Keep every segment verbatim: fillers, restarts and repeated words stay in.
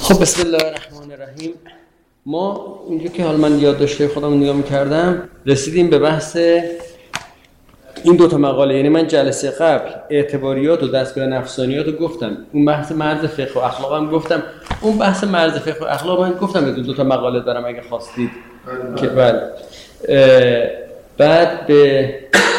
خب بسم الله الرحمن الرحیم. ما اینجا که حالا من یادداشت خودم نگاه می‌کردم رسیدیم به بحث این دو تا مقاله. یعنی من جلسه قبل اعتباریات و دستگاه نفسانیات رو گفتم، اون بحث مرز فقه و اخلاق هم گفتم، اون بحث مرز فقه و اخلاق من گفتم این دو تا مقاله دارم اگه خواستید که بله. بعد به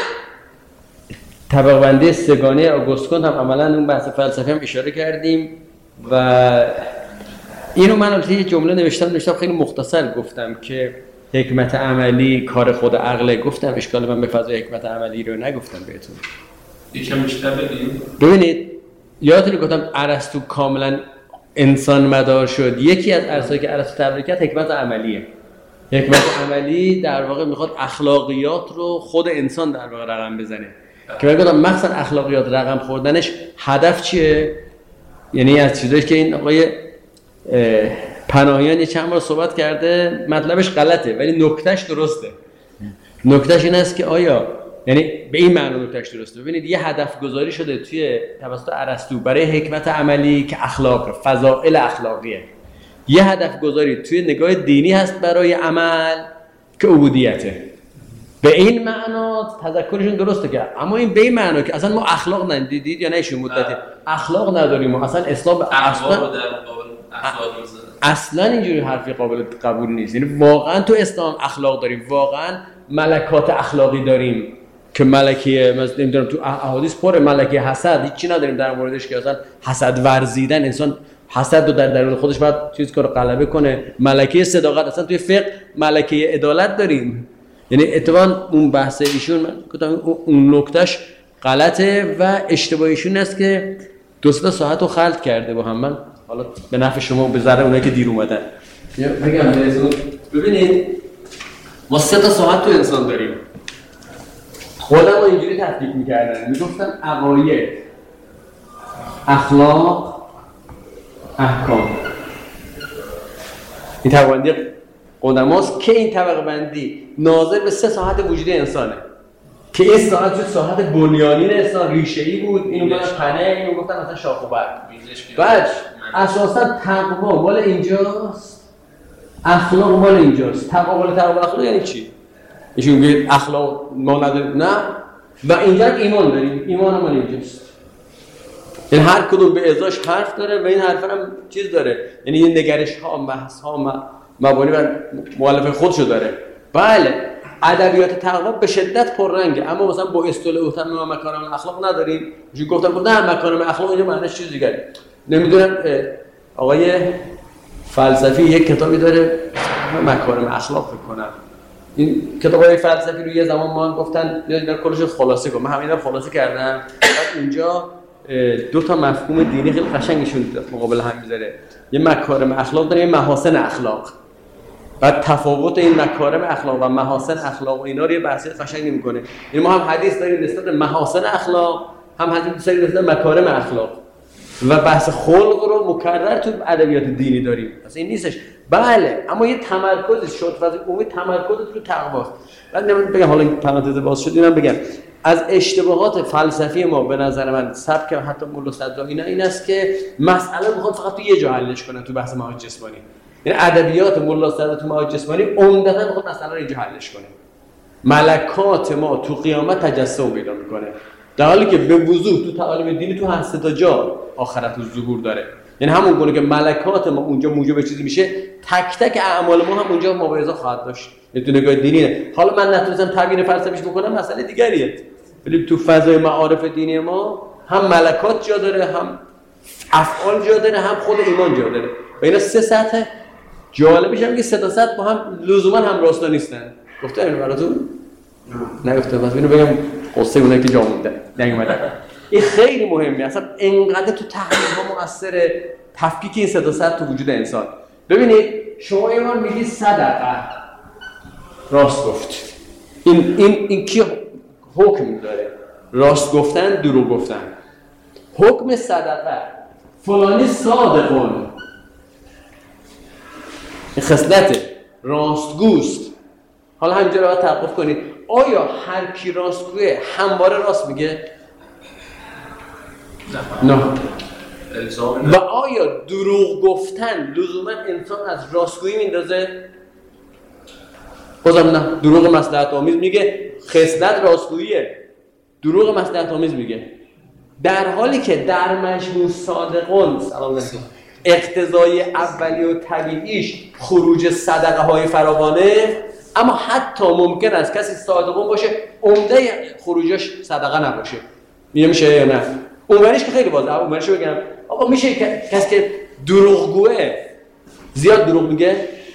طبقه بندی سگانه آگوست هم عملاً اون بحث فلسفی هم اشاره کردیم و اینو من البته یه جمله نوشتم نوشتم خیلی مختصر گفتم که حکمت عملی کار خود عقله. گفتم اشکال من به فضای حکمت عملی رو نگفتم بهتون. یکم بیشتر بگیم. ببینید یادتونه گفتم ارسطو کاملا انسان مدار شد. یکی از ارسطویی که ارسطو تبریک کرد حکمت عملیه. حکمت عملی در واقع میخواد اخلاقیات رو خود انسان در واقع رقم بزنه. که من گفتم مثلا اخلاقیات رقم خوردنش هدف چیه؟ یعنی از چیزایی که این آقای پناهیان یه چند بار صحبت کرده مطلبش غلطه ولی نکتهش درسته. نکتهش این است که آیا یعنی به این معنی نکتهش درسته. ببینید یه هدف گذاری شده توی توسط ارسطو برای حکمت عملی که اخلاق فضائل اخلاقیه. یه هدف گذاری توی نگاه دینی هست برای عمل که عبودیته. به این معنا تذکرشون درسته که اما این به این معنا که اصلا ما اخلاق ندیدید یا نه ایشون مدتی اخلاق نداریم ما اصلا اسلام اصلا اصلا اینجوری حرفی قابل قبول نیست. یعنی واقعا تو اسلام اخلاق داریم، واقعا ملکات اخلاقی داریم که ملکه مثلا نمیدونم تو احادیث پر ملکه حسد هیچی نداریم در موردش که اصلا حسد ورزیدن انسان حسد رو در درون خودش باید چیز کارو غلبه کنه. ملکه صداقت اصلا توی فقه ملکه عدالت داریم. یعنی اتفاقا اون بحث ایشون من گفتم اون نکتهش غلطه و اشتباه ایشون است که دو سه ساعت رو خلط کرده با هم. من حالا به نفع شما و به ضرر اونایی که دیر اومدن بگم بهتون. ببینید ما سه تا ساعت تو انسان داریم. خودم رو اینجوری تفکیک می‌کردن میگفتن عقاید، اخلاق، احکام. این طبقه بندی قدماست که این طبقه بندی ناظر به سه ساعت وجود انسانه که این ساعت شد ساعت بنیانین انسان، ریشه‌ای بود. اینو گفتن پنه، اینو گفتن مثلا شاخ و برگ. بعد اساسا تقوا مال اینجاست، اخلاق مال اینجاست. تقوا مال تقوا اخلاق یعنی چی؟ ایشون میگه اخلاق ما نداریم نه و اینجا ایمان داریم، ایمان مال اینجاست. یعنی هر کدوم به ازاش حرف داره و این حرف هم چیز داره. یعنی این نگرش ها، بحث ها، مبانی و مؤلفه خودشو داره. بله ادبیات تقوا به شدت پررنگه اما مثلا با اصطلاح اوتم و مکارم الاخلاق نداریم. چون گفتم نه مکارم اخلاق اینجا معنیش چیز دیگه. نمیدونم آقای فلسفی یک کتابی داره مکارم اخلاق فکر کنم. این کتابای فلسفی رو یه زمان ما هم گفتن اینا کلش خلاصه کن. من همینا رو خلاصه کردم. بعد اونجا دو تا مفهوم دینی خیلی قشنگشون مقابل هم میذاره. یه مکارم اخلاق داره، یه محاسن اخلاق. بعد تفاوت این مکارم اخلاق و محاسن اخلاق و اینا رو یه بحثی قشنگی میکنه. یعنی ما هم حدیث داریم نسبت به محاسن اخلاق، هم حدیث داریم نسبت به مکارم اخلاق و بحث خلق رو مکرر تو ادبیات دینی داریم. اصلا این نیستش. بله اما یه تمرکزی شد و عمومی تمرکز رو تقواست. بعد نمیدونم بگم حالا این پرانتز باز شد اینم بگم از اشتباهات فلسفی ما به نظر من سبک حتی مولا صدرا اینا این است که مسئله میخوان فقط تو یه جا حلش کنن تو بحث معاد جسمانی. یعنی ادبیات مولا صدرا تو معاد جسمانی عمدتاً میخواد مسئله رو اینجا حلش کنه. ملکات ما تو قیامت تجسم پیدا میکنه در حالی که به وضوح تو تعالیم دینی تو هر سه تا جا آخرت و ظهور داره. یعنی همون گونه که ملکات ما اونجا موجب چیزی میشه تک تک اعمال ما هم اونجا مبارزه خواهد داشت. تو نگاه دینیه. حالا من نتونستم تعبیر فلسفیش بکنم مسئله دیگریه. ولی تو فضای معارف دینی ما هم ملکات جا داره، هم افعال جا داره، هم خود ایمان جا داره. و اینا سه سطح جالبش هم که سه تا سطح با هم لزوما هم راستا نیستن. گفتم اینو براتون؟ نه گفتم. پس اینو بگم قصه اونایی که جا مونده نیومدن. این خیلی مهمه. اصلا انقدر تو تحلیل ها مؤثره تفکیک این سه تا سطح تو وجود انسان. ببینید شما یه بار میگی صدقه راست گفت. این این این کی حکم داره؟ راست گفتن، دروغ گفتن. حکم صدقه فلانی صادقون. این خصلت راستگوست. حالا همینجا رو توقف کنید. آیا هر کی راستگوه همواره راست میگه؟ نه. الزام و آیا دروغ گفتن لزوما انسان از راستگویی میندازه؟ بازم نه، دروغ مصلحت آمیز میگه خصلت راستگوییه، دروغ مصلحت آمیز میگه. در حالی که در مجموع صادقون سلام علیکم اقتضای اولی و طبیعیش خروج صدقه های فراوانه، اما حتی ممکن است کسی صادقون باشه عمده خروجش صدقه نباشه. میگه میشه یا نه؟ اونوریش که خیلی واضحه، اونوریش بگم آقا میشه کسی که دروغگوه زیاد دروغ میگه؟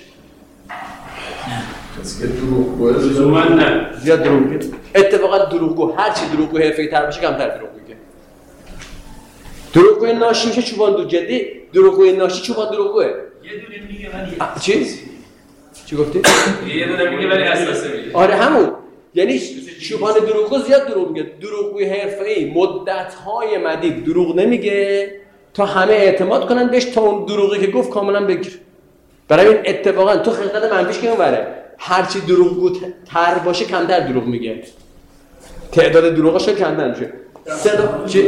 کسی که دروغگوه لزوما نه، زیاد دروغ میگه. اتفاقا دروغگو هر چی دروغگو حرفه‌ای تر باشه کمتر دروغ میگه. دروغگوی ناشی میشه چوبان دو جدی، دروغگوی ناشی چوبان دروغگوه. یه دونه میگه ولی چی؟ چی گفتی؟ یه دونه میگه ولی اساسه میگه. آره همون، یعنی چوبان دروغگو زیاد دروغ میگه. دروغگوی حرفه‌ای مدت‌های مدید دروغ نمیگه تا همه اعتماد کنن بهش، تا اون دروغی که گفت کاملا بگیر. برای این اتفاقا تو خلقت منفیش که اونوره هرچی دروغگو تر باشه کمتر دروغ میگه، تعداد دروغاش کمتر میشه. صدا چی؟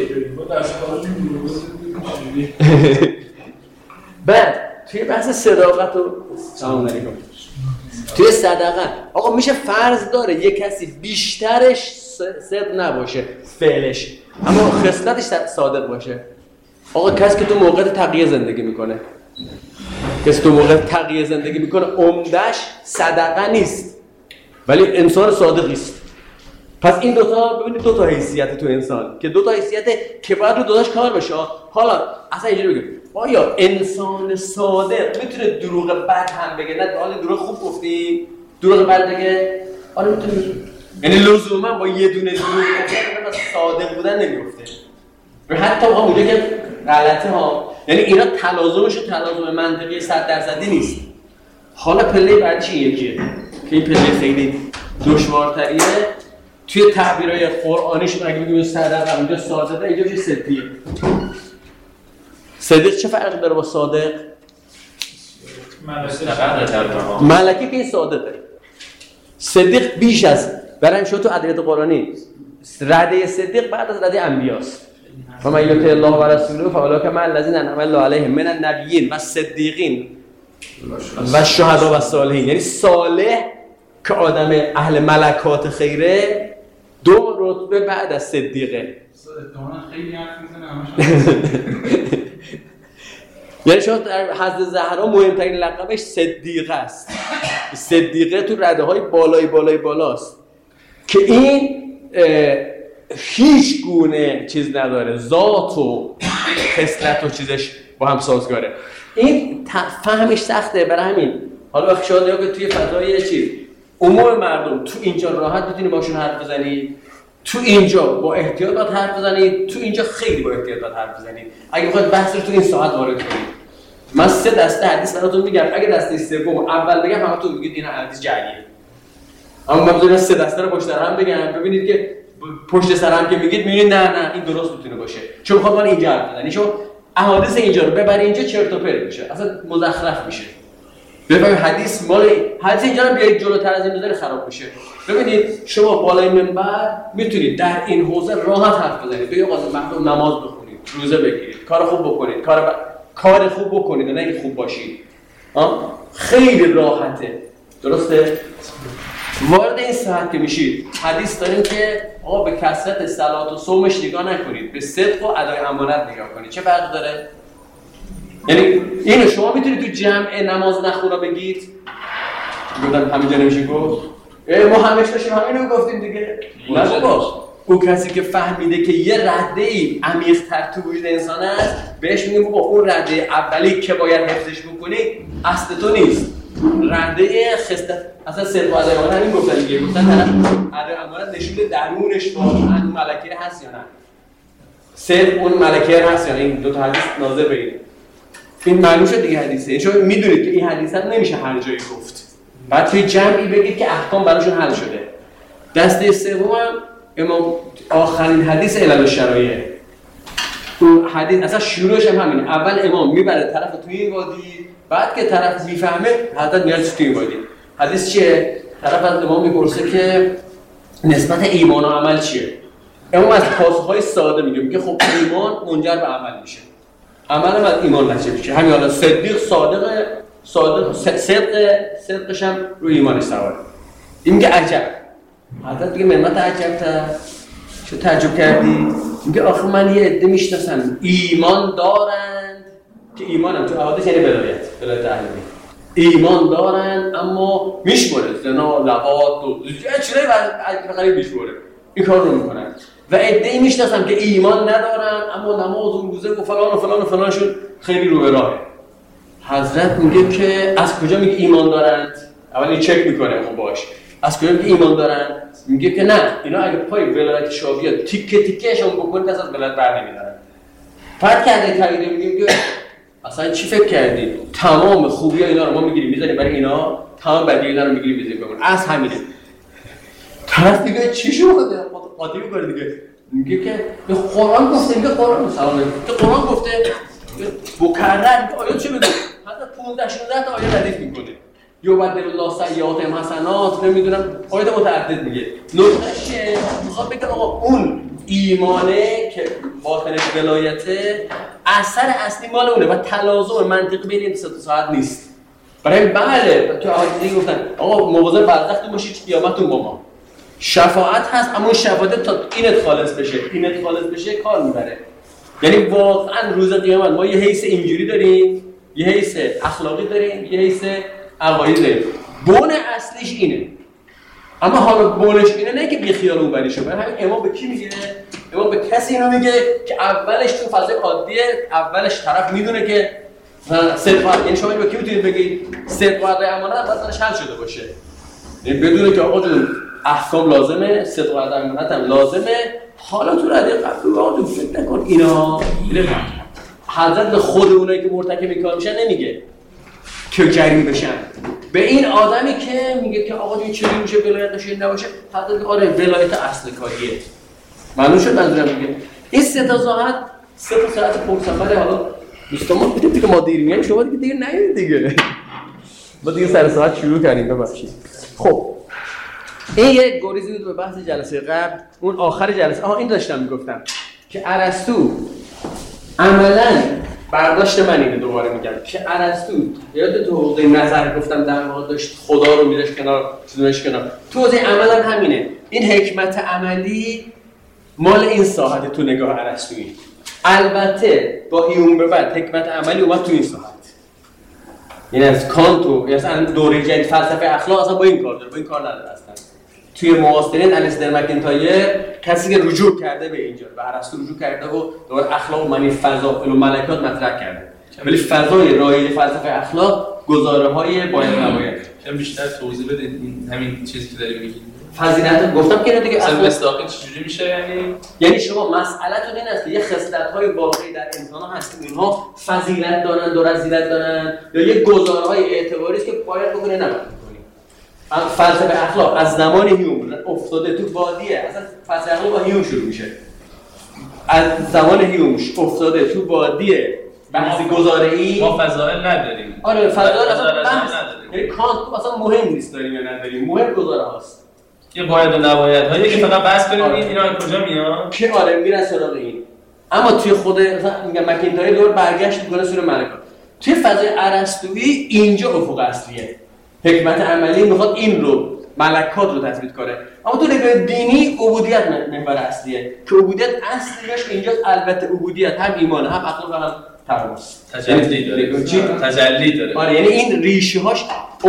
بعد توی بحث صداقت و سلام علیکم توی صدقه آقا میشه فرض داره یک کسی بیشترش صدق نباشه فعلش اما خصلتش صادق باشه. آقا کسی که تو موقع تقیه زندگی میکنه، کسی تو موقع تقیه زندگی میکنه عمدش صدقه نیست ولی انسان صادقی است. پس این دوتا ببینید دوتا حیثیت تو انسان که دوتا حیثیته که باید رو دوتاش کار بشه. حالا اصلا اینجوری بگیم آیا انسان صادق میتونه دروغ بد هم بگه؟ نه حالا دروغ خوب گفتی دروغ بد بگه؟ آره میتونه. یعنی لزوما با یه دونه دروغ گفتن مثلا صادق بودن نمیگفته. و حتی واقعا اونجا که غلطه ها، یعنی اینا تلازمش و تلازم منطقی صد درصدی نیست. حالا پله بعد چی یکیه که این پله خیلی دشوارتریه توی تعبیرهای قرآنیش. اگه بگیم صدق اونجا صادقه، اینجا میشه صدیق. صدیق چه فرقی داره با صادق؟ ملکه که این صادقه. صدیق بیش از برای شما تو ادبیات قرآنی رده صدیق بعد از رده انبیاست. و من یطع الله و رسوله فاولئک مع الذین انعم الله علیهم من النبیین و الصدیقین و الشهداء و الصالحین. یعنی صالح که آدم اهل ملکات خیره دو رتبه بعد از صدیقه. خیلی حرف میزنه. یعنی شما در حضرت زهرا مهمترین لقبش صدیقه است. صدیقه تو رده های بالای بالای بالاست که این هیچ گونه چیز نداره، ذات و خصلت و چیزش با هم سازگاره. این فهمش سخته. برای همین حالا وقتی شما نگاه توی فضای چیز عموم مردم تو اینجا راحت میتونی باشون حرف بزنی، تو اینجا با احتیاط باید حرف بزنی، تو اینجا خیلی با احتیاط باید حرف بزنی. اگه بخواید بحث رو تو این ساعت وارد کنید، من سه دسته حدیث براتون میگم. اگه دسته سوم اول بگم همتون میگید این حدیث جعلیه، اما من بذارم سه دسته رو پشت سر هم بگم ببینید که پشت سر هم که میگید میبینید نه نه این درست میتونه باشه، چون میخواد من اینجا حرف بزنم. چون احادیث اینجا رو ببری اینجا چرت و پرت میشه، اصلا مزخرف میشه. ببینید حدیث مال حدیث اینجا رو بیاید جلوتر از این بذارید خراب میشه. ببینید شما بالای منبر میتونید در این حوزه راحت حرف بزنید. توی اوقات مردم نماز بخونید، روزه بگیرید، کار خوب بکنید، کار ب... کار خوب بکنید، نه اینکه خوب باشید. ها خیلی راحته. درسته؟ وارد این ساعت که میشید حدیث داریم که آقا به کثرت صلات و صومش نگاه نکنید، به صدق و ادای امانت نگاه کنید. چه فرقی داره؟ یعنی اینو شما میتونید تو جمع نماز نخونا بگید؟ گفتم همینجا نمیشه گفت؟ ما همش داشتیم همینو گفتیم دیگه. نه بابا، اون کسی که فهمیده که یه رده عمیق‌تر تو وجود انسان است بهش میگه بابا اون رده اولی که باید حفظش بکنی اصل تو نیست. رده خصلت اصلا صدق و ادای امانت همین گفتن دیگه. گفتن طرف ادای امانت نشون درونش با اون ملکه هست یا نه. صدق اون ملکه هست یا نه. این دو تا حدیث ناظر بگیرید. این معلوم شد دیگه حدیثه. شما میدونید که این حدیث نمیشه هر جایی گفت. بعد توی جمعی بگید که احکام براشون حل شده. دسته سوم امام آخرین حدیث علل الشرایع. اون حدیث اصلا شروعش هم همینه. اول امام میبره طرف توی این وادی، بعد که طرف میفهمه حضرت میاد توی این وادی. حدیث چیه؟ طرف از امام میپرسه که نسبت ایمان و عمل چیه؟ امام از پاسخهای ساده میگه، میگه خب ایمان منجر به عمل میشه. عمل هم از ایمان نشه میشه. همین حالا صدیق صادق صادق صدق صدقش هم روی ایمانش سواره. این میگه عجب. حضرت میگه ممت عجب تا چه تعجب کردی؟ میگه آخه من یه عده میشناسم ایمان دارند که ایمانم تو حوادث یعنی ولایت ولایت اهلی ایمان دارند اما میشمره زنا لواط و چیزای غریب میشمره این کار رو میکنن و عده‌ای میشناسم که ایمان ندارن اما نماز و روزه و فلان و فلان و فلانشون خیلی رو به راهه. حضرت میگه که از کجا میگه ایمان دارند؟ اول این چک میکنه خب باش از کجا میگه ایمان دارند؟ میگه که نه اینا اگه پای ولایت شاه بیاد تیکه تیکه‌شون بکنید از ولایت بر نمیدارن. فرض کرده تایید میگه که اصلا چی فکر کردی؟ تمام خوبی ها اینا رو ما میگیریم میذاریم برای اینا تمام بدی اینا رو میگیریم میذاریم بگون از همینه. طرف دیگه چی شده؟ قاطی میکنه دیگه میگه که به قرآن گفته میگه قرآن سلام که قرآن گفته مکرر آیات چه میگه حتی پانزده شانزده تا آیه حدیث میکنه یوبدل الله سیئاتهم حسنات نمیدونم آیات متعدد میگه نکتهش میخواد بگه آقا اون ایمانه که باطن ولایته اثر اصلی مال اونه و تلازم منطقی بین این سه ساعت نیست. برای بله تو آیه گفتن آقا مواظب برزخ باشید قیامتتون با ما شفاعت هست اما شفاعت تا اینت خالص بشه اینت خالص بشه کار میبره. یعنی واقعا روز قیامت ما یه حیث اینجوری داریم یه حیث اخلاقی داریم یه حیث عقایدی داریم بون اصلیش اینه اما حالا بونش اینه نه که بی خیال اون بری شده. همین امام به کی میگه؟ امام به کسی اینو میگه که اولش تو فضای عادیه اولش طرف میدونه که صدق یعنی شما به کی میتونید بگید صدق و امانت باید درش حل شده باشه یعنی بدونه که آقا جون احکام لازمه صدق و امانت هم لازمه حالا تو رده قبل رو فکر نکن اینا حضرت به خود اونایی که مرتکب این کار میشن نمیگه که جریمه بشن به این آدمی که میگه که آقا این چجوری میشه ولایت نشه نباشه حضرت آره ولایت اصل کاریه معلوم شد منظورم میگه این سه تا ساعت سه تا ساعت پرسنبره. حالا دوستان ما بودیم دیگه ما دیر میگیم شما دیگه دیر نیایید دیگه ما دیگه سر ساعت شروع کردیم ببخشید. خب این یک گریزی بود به بحث جلسه قبل اون آخر جلسه آها این داشتم میگفتم که ارسطو عملاً برداشت من اینه دوباره میگم که ارسطو یاد تو حوزه نظر گفتم در واقع داشت خدا رو میذاشت کنار چیزش کنار تو حوزه عملاً همینه. این حکمت عملی مال این ساحت تو نگاه ارسطویی البته با هیوم به بعد حکمت عملی اومد تو این ساحت یعنی از کانت و یا اصلا دوره جدید فلسفه اخلاق اصلا با این کار داره با این کار نداره اصلا. توی معاصرین الیستر مکینتایر کسی که رجوع کرده به اینجا و ارسطو رجوع کرده و دوباره اخلاق و معنی فضائل و ملکات مطرح کرده ولی فضای رایج فلسفه اخلاق گزاره‌های باید نباید. کم بیشتر توضیح بدید این همین چیزی که داریم میگیم فضیلت گفتم که دیگه اصلا مصداقی چجوری میشه یعنی یعنی شما مسئله‌تون این است که یه خصلت‌های واقعی در انسان‌ها هست اونها فضیلت دارن و رذیلت دارن یا یه گزاره‌های اعتباری است که باید بکنه نباید فلسفه اخلاق از زمان هیوم افتاده تو وادیه اصلا فلسفه اخلاق با هیوم شروع میشه از زمان هیوم افتاده تو وادیه بحث گزاره‌ای ما فضائل نداریم آره فضائل اصلا بحث یعنی کانت اصلا مهم نیست داریم یا نداریم مهم گزاره هاست که باید و نباید هایی که فقط بحث کنیم آره. اینا کجا میان که آره میرن سراغ این اما توی خود مثلا میگم مکینتایر دور برگشت میکنه سوره ملکات توی فضای ارسطویی اینجا افق اصلیه حکمت عملی میخواد این رو ملکات رو تثبیت کنه اما تو نگاه دینی عبودیت محور اصلیه که عبودیت اصلیش اینجاست البته عبودیت هم ایمان هم اخلاق هم تقواس تجلی داره چی تجلی داره آره یعنی این ریشه هاش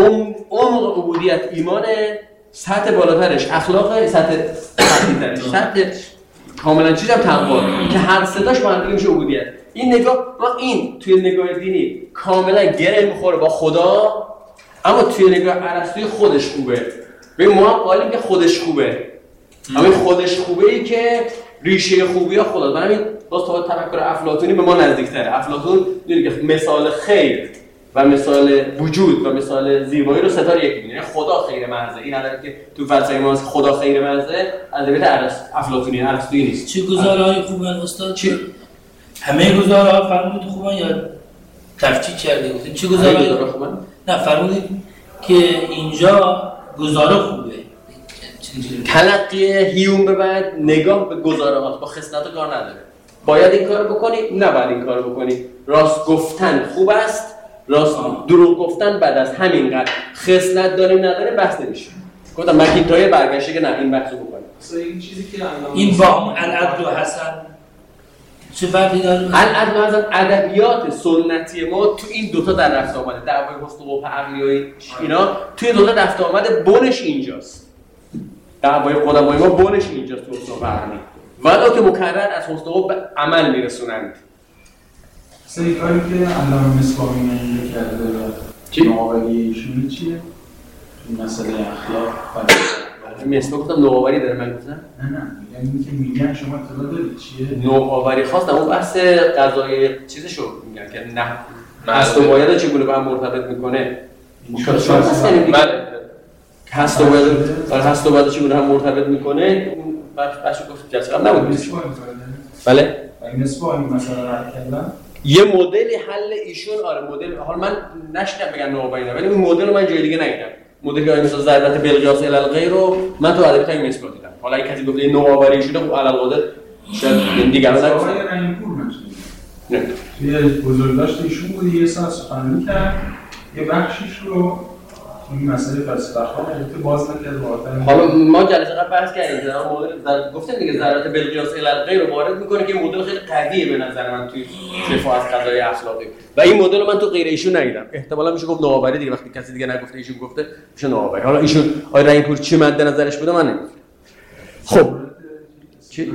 عمق عبودیت ایمانه سطح بالاترش اخلاق سطح پایین‌ترش سطح کاملا چیزم تقوا که هر ستاش با هم دیگه میشه عبودیت. این نگاه ما این توی نگاه دینی کاملا گره میخوره با خدا اما توی نگاه ارسطویی خودش خوبه. ببین ما هم قائلیم که خودش خوبه اما این خودش خوبه ای که ریشه خوبی ها خدا برای همین باز تا تفکر افلاطونی به ما نزدیک‌تره. افلاطون میگه که مثال خیر و مثال وجود و مثال زیبایی رو ستاره یکی می‌بینه. خدا خیر محضه این حالت که تو فلسفه ما خدا خیر محضه از بیت افلاطونی ارسطویی نیست. چه گزاره‌های خوبن استاد؟ چه همه گزاره‌ها فرمودید خوبن یا تفکیک کردید؟ گفتید چه گزاره‌های خوبن؟ نه فرمودید که اینجا گزاره خوبه. تلقی هیوم به بعد نگاه به گزاره هاست با خصلت کار نداره. باید این کار بکنی، نباید این کار بکنی. راست گفتن خوب است، راست دروغ گفتن بد است. همینقدر. خصلت داریم نداره بحث نمیشه. گفتم مکینتایر برگشته که نه این بحثو بکنه. این چیزی که این با العدل و حسن چه فرقی داره؟ العدل و حسن ادبیات سنتی ما تو این دوتا در رفت آمده. دعوای حسن و قبح عقلی اینا توی دوتا رفت آمده بنش اینجاست. دعوای قدمای ما بنش اینجاست تو حسن و قبح عقلی. ولی که مکرر از حسن و قبح به عمل میرسونند. سری کاری که علامه مصباحی اینجا کرده و نوآوری ایشون چیه؟ این مسئله اخلاق مصباح گفتم نوآوری داره من گفتم؟ نه نه یعنی اینکه میگن شما اطلاع دارید چیه؟ نوآوری خواستم اون بحث قضایی چیزشو میگن که نه هست و باید چگونه با هم مرتبط میکنه. مشکل شما هست یعنی دیگه هست و باید هست و باید چگونه هم مرتبط میکنه. اون بحثو گفت جلسه قبل نبود. بله؟ این مصباحی مثلا رد کردن یه مدلی حل ایشون آره مدل حالا من نشنیدم بگن نوآوری نه ولی این مدل رو من جای دیگه ندیدم. مدلی که مثلا ضربت بالقیاس الی الغیر رو من تو ادبیات این مصباح دیدم. حالا این کسی گفته نوآوری ایشون رو علی القدر شاید دیگران نگفتن. آقای رحیم‌پور نه. یه بزرگداشت ایشون بود یه سال سخنرانی کرد یه بخشیش رو این مسئله فلسفه اخلاق البته باز نکرد واقعا. حالا ما جلسه قبل بحث کردیم در مورد گفتم دیگه ضربت بالقیاس الی الغیر رو وارد میکنه که مدل خیلی قویه به نظر من توی دفاع از قضایای اخلاقی و این مدل رو من تو غیر ایشون ندیدم. احتمالاً میشه گفت نوآوری دیگه وقتی کسی دیگه نگفته ایشون گفته میشه نوآوری. حالا ایشون آقای رحیم‌پور چی مد نظرش بوده من نمیدونم. خب چی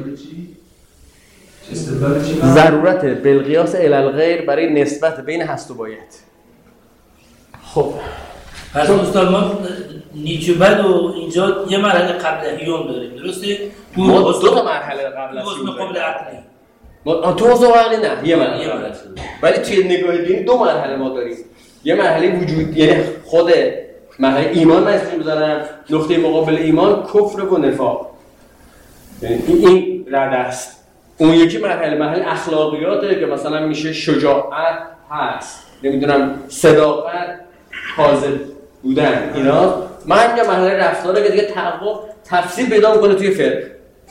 ضرورت بالقیاس الی الغیر برای نسبت بین هست و باید. خب پس استاد ما نیچه بد و اینجا یه مرحله قبل هیوم داریم درسته؟ ما دو تا مرحله قبل از هیوم قبل عقلی ما تو حوزه عقلی نه یه مرحله قبل از ولی توی نگاه دینی دو مرحله ما داریم. یه مرحله وجود یعنی خود مرحله ایمان من اسمش بذارم نقطه مقابل ایمان کفر و نفاق یعنی این رد است. اون یکی مرحله مرحله اخلاقیاته که مثلا میشه شجاعت هست نمیدونم صداقت کاذب بودن اینا. من میگم مرحله رفتاره که دیگه تحقق تفسیر پیدا میکنه توی فقه.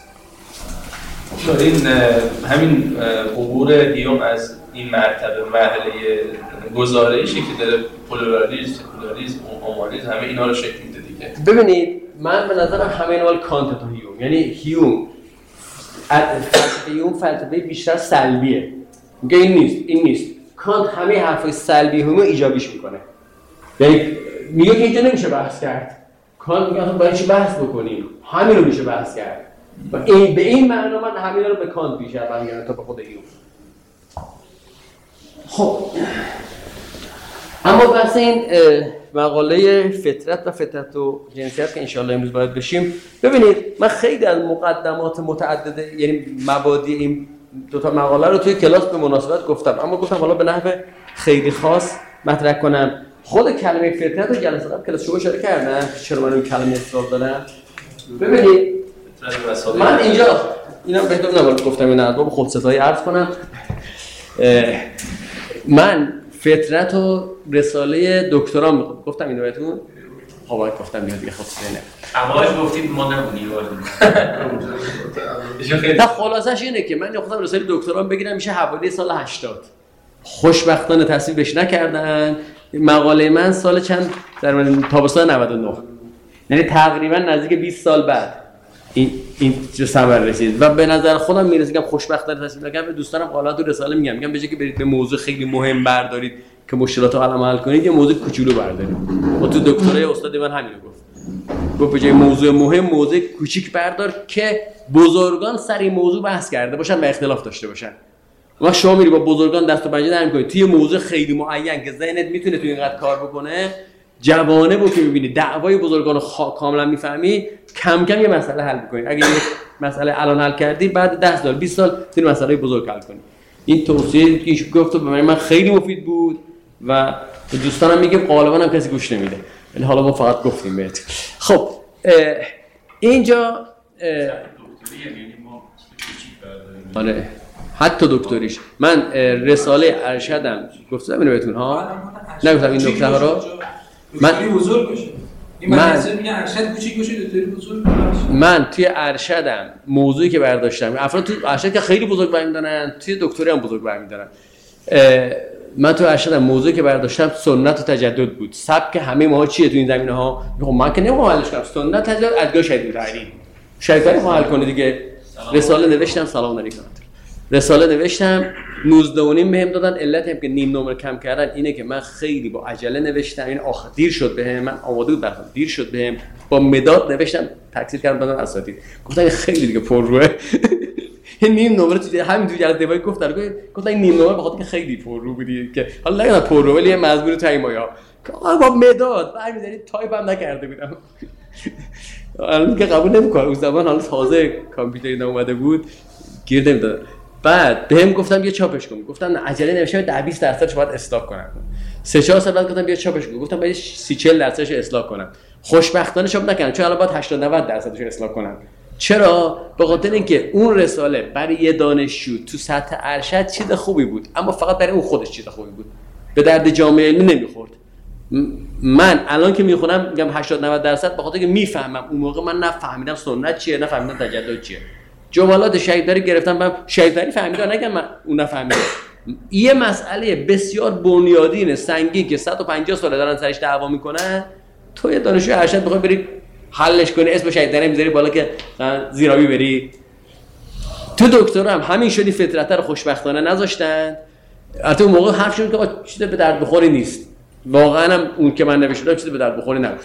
این همین عبور هیوم از این مرتبه مرحله گزارشی که داره پلورالیسم سکولاریسم اومانیسم همه اینا رو شکل میده دیگه. ببینید من به نظرم همه اینا کانت تا هیوم یعنی هیوم فلسفه هیوم فلسفه بیشتر سلبیه. میگه این نیست این نیست. کانت همه حرفای سلبی هیوم ایجابیش میکنه. یعنی میگه که اینجا نمیشه بحث کرد. کانت میگه اصلا باید چی بحث بکنیم؟ همین رو میشه بحث کرد. و این به این معنا من همین رو به کانت بیشتر برمیگردم تا به خود هیوم. خب اما بحث این مقاله فطرت و فطرت و جنسیت که انشالله امروز باید بشیم. ببینید من خیلی از مقدمات متعدده یعنی مبادی این دو تا مقاله رو توی کلاس به مناسبت گفتم اما گفتم حالا به نحو خیلی خاص مطرح کنم. خود کلمه فطرت رو جلسه قبل کلاس شما اشاره کردم چرا من اون کلمه اصرار دارم. ببینید من اینجا اینا بهتون نباید گفتم این از باب خودستایی عرض کنم. من فطرت و رساله دکترام گفتم اینو بهتون خب باید گفتم بیاد دیگه خودستایی نه اولش گفتید ما نمونی تا خلاصش اینه که من خودم رساله دکترام بگیرم میشه حوالی سال هشتاد. خوشبختانه تصویب بهش نکردن. مقاله من سال چند در تابستان نود و نه یعنی تقریبا نزدیک بیست سال بعد این این چه ثمر رسید و به نظر خودم میرسه که خوشبختانه تصویب نکردم. به دوستانم حالا تو رساله میگم میگم به‌جای که برید به موضوع خیلی مهم بردارید که مشکلات رو حل کنید یه موضوع کوچولو بردارید. و تو دکترای استاد من همین رو گفت. گفت به جای موضوع مهم موضوع کوچیک بردار که بزرگان سر این موضوع بحث کرده باشن و اختلاف داشته باشن. وقتی شما میری با بزرگان دست و پنجه نرم کنید توی موضوع خیلی معین که ذهنت میتونه توی اینقدر کار بکنه جوانه بود که میبینی دعوای بزرگان رو خ... کاملا میفهمی کم کم یه مسئله حل میکنید. اگه یه مسئله الان حل کردی بعد ده سال بیست سال این مسئله بزرگ حل کنی. این توصیه که ایشون گفت به من خیلی مفید بود و به دوستانم میگم غالبا هم کسی گوش نمیده ولی حالا ما فقط گفتیم بهت. خب اینجا آره حتی دکتریش من رساله ارشدم گفتم اینو بهتون ها نگفتم این دکترها رو من بزرگ بشه من میگه ارشد کوچیک باشه دکتری بزرگ. من توی ارشدم موضوعی که برداشتم، افراد تو ارشد که خیلی بزرگ برمی‌دارن، توی دکتری هم بزرگ برمی‌دارن. من تو ارشدم موضوعی که برداشتم سنت و تجدد بود. سبک همه ما چیه تو این زمینه‌ها؟ خب من که نمی‌خوام حلش کنم. سنت تجدد ادعا شدید تعلیم. شایفری خواهم حل کنه دیگه. رساله نوشتم، سلام علیکم. رساله نوشتم، نوزده و نیم بهم دادن. علت هم که نیم نمره کم کردن اینه که من خیلی با عجله نوشتم. این آخر دیر شد بهم، من آماده بودم دیر شد بهم. با مداد نوشتم، تکثیر کردم دادن اساتید. گفتن خیلی دیگه پرروه. نیم نمره تو همین تو جلسه دفاعی گفتن گفتن این نیم نمره بخاطر که خیلی پررو بودی که حالا نگم پررو ولی مضمون تای مایا با مداد برمی‌داری تایپ هم نکرده بودم. الان که قبول نمی‌کنم اون زمان حالا تازه کامپیوتر اینا اومده بود گیر نمی‌داد. بعد بهم گفتم بیا چاپش کن. گفتم عجله نوشتم ده بیست درصدش باید اصلاح کنم. سه چهار سال بعد گفتم بیا چاپش کن. گفتم باید سی چهل درصدش اصلاح کنم. خوشبختانه چاپ نکردم چون الان باید هشتاد نود درصدش اصلاح کنم. چرا؟ به خاطر اینکه اون رساله برای یه دانشجو تو سطح ارشد چیز خوبی بود، اما فقط برای اون خودش چیز خوبی بود. به درد جامعه علمی نمیخورد. من الان که میخونم میگم هشتاد نود درصد به خاطر اینکه میفهمم اون موقع من نفهمیدم سنت چیه، نفهمیدم تجدد چیه. جملات شهیداری گرفتم، من شهیداری فهمیدم، نگم من اون نفهمیدم. یه مسئله بسیار بنیادین سنگین که صد و پنجاه ساله دارن سرش دعوا میکنن، تو یه دانشجو ارشد بخوای بری حلش کنی، اسم شهیداری میذاری بالا که زیرابی بری. تو دکترا هم همین شدی، فطرت رو خوشبختانه نذاشتن. البته اون موقع حرف شد که چیز به درد بخوری نیست. واقعا هم اون که من نوشتم چیز به درد بخوری نبود.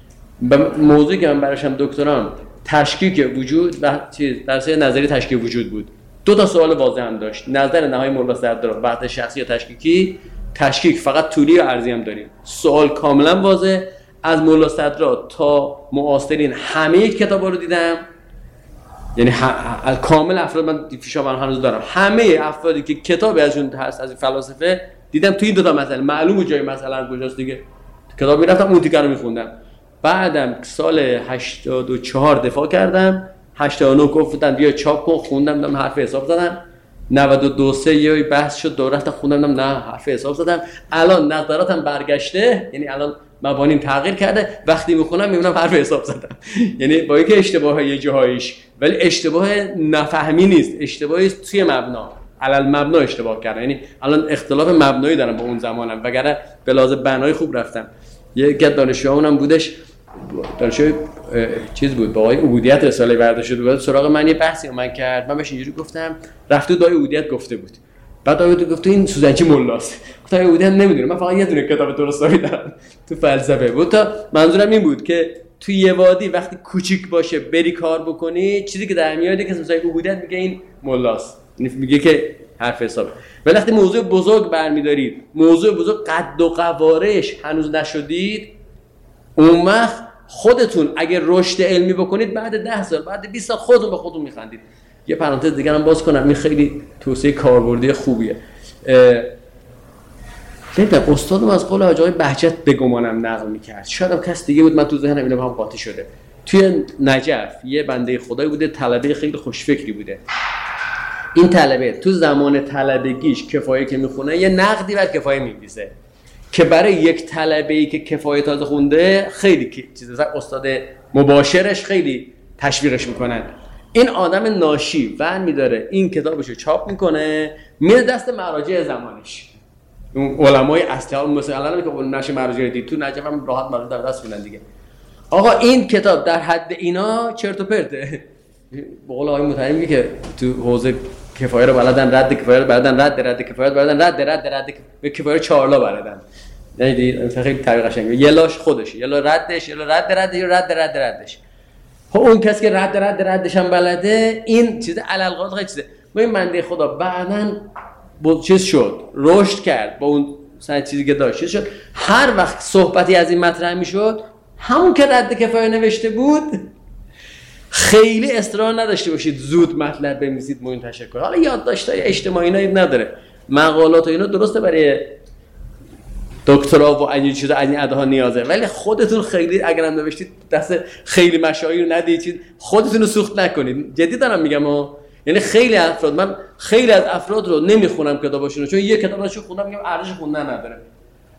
موضوعی که من براشم دکترام تشکیک وجود و چیز درسای نظری تشکیک وجود بود. دو تا سوال واضح هم داشت. نظر نهایی ملا صدرا وحدت شخصی یا تشکیکی، تشکیک فقط طولی یا عرضی هم داریم. سوال کاملا واضح. از ملا صدرا تا معاصرین همه کتابا رو دیدم، یعنی ه... کامل افراد من فیشا من هنوز دارم، همه افرادی که کتابی ازشون هست از این فلاسفه دیدم توی این دو تا مسئله معلومه جای مثلا کجاست دیگه. کتاب میرفتم اون تیکه رو میخوندم. بعدم سال هشتاد و چهار دفاع کردم، هشتاد و نه گفتن بیا چاپ کن، خوندم دادم حرف حساب زدم. نود و دو سه یه بحث شد دوره رفتم خوندم، نه حرف حساب زدم. الان نظراتم برگشته، یعنی الان مبانیم تغییر کرده، وقتی میخونم میبینم حرف حساب زدم. یعنی با اینکه اشتباهه یه جاهایش، ولی اشتباه نفهمی نیست، اشتباهی توی مبنا، علل مبنا اشتباه کردم. یعنی الان اختلاف مبنایی دارم با اون زمانم، وگرنه به لحاظ بنای خوب رفتم. یه دانشجوامونم بودش، دانشجوی چیز بود با آقای عبودیت رساله برداشت بود، سراغ من یه بحثی من کرد، من بهش اینجوری گفتم رفته دای عبودیت گفته بود. بعد آقای گفت این سوزنچی ملاست. گفتم عبودیت نمیدونم، من فقط یه دونه کتاب درستابی دارم تو فلسفه بود. تا منظورم این بود که تو یه وادی وقتی کوچیک باشه بری کار بکنی، چیزی که در میاد که مثلا عبودیت میگه این ملاست، میگه که حرف حساب. ولی وقتی موضوع بزرگ برمی‌دارید، موضوع بزرگ قد و قوارش هنوز نشدید، اون وقت خودتون اگر رشد علمی بکنید بعد ده سال بعد بیست سال خودتون به خودتون میخندید. یه پرانتز دیگه هم باز کنم، این خیلی توصیه کاربردی خوبیه. نمیدونم استادم از قول حاج آقای بهجت بگمانم نقل میکرد، شاید هم کس دیگه بود، من تو ذهنم اینا با هم قاطی شده. توی نجف یه بنده خدایی بوده، طلبه خیلی خوشفکری بوده. این طلبه تو زمان طلبگیش کفایه که میخونه یه نقدی بر کفایه می‌نویسه که برای یک طلبه‌ای که کفایه تازه خونده خیلی چیزا، استاد مباشرش خیلی تشویقش میکنن. این آدم ناشی ور میداره این کتابشو چاپ میکنه، میره دست مراجع زمانش، اون علمای اصلی ها، مثلا الان که نشه مراجع دید تو نجف هم راحت مراجع در دست میدن دیگه. آقا این کتاب در حد اینا چرت و پرته. به قول آقای مترجم میگه که تو حوزه کفایه رو بلدن، رد کفایه رو بلدن، رد رد کفایه رو بلدن، رد رد رد به کفایه چهارلا بلدن. یعنی خیلی تعبیر قشنگه. یه لاش خودشه، یه لا ردش، یه لا رد رد، یه رد رد ردش. خب اون کسی که رد رد ردش هم بلده، این چیز علل خیلی چیزه. ما این بنده خدا بعداً با چیز شد، رشد کرد با اون سن چیزی که داشت شد. هر وقت صحبتی از این مطرح میشد، همون که رد کفایه نوشته بود، خیلی اصرار نداشته باشید زود مطلب بنویسید منتشر کنید. حالا یادداشت‌های اجتماعی اینا نداره، مقالات و اینا درسته برای دکترا و این چیزا این ادها نیازه، ولی خودتون خیلی اگرم نوشتید دست خیلی مشاهیر ندید، چیز خودتون رو سوخت نکنید. جدی دارم میگم ها. یعنی خیلی افراد، من خیلی از افراد رو نمیخونم کتاباشونو، چون یه کتاباشو خوندم میگم ارزش خوندن نداره.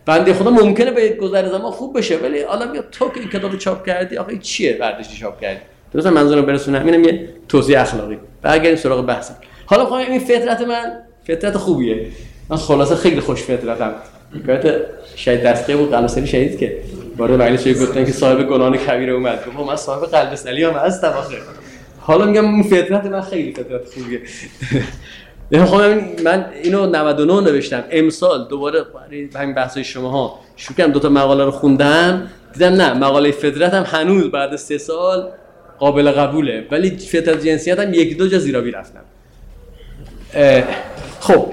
بنده خدا ممکنه به گذر زمان خوب بشه، ولی حالا بیا تو که این کتابو چاپ کردی آخه چیه برداشتی چاپ کردی؟ درسته منظورم برسونم اینم یه توضیح اخلاقی. برگردیم سراغ بحث. حالا میخوام این فطرت من فطرت خوبیه. من خلاصه خیلی خوش فطرتم. حکایت شهید دستگیر بود قلب‌سلی شهید که وارد مجلس گفتن که صاحب گناهان کبیره اومد. گفت من صاحب قلب‌سلی هم هستم آخه. حالا میگم این فطرت من خیلی فطرت خوبیه. میخوام من اینو نود و نه نوشتم. امسال دوباره برای همین بحثای شماها شروع کردم دو تا مقاله رو خوندم، دیدم نه مقاله فطرت هم هنوز بعد از سه سال قابل قبوله، ولی فطرت جنسیت هم یک دو جا زیرابی رفتم. خب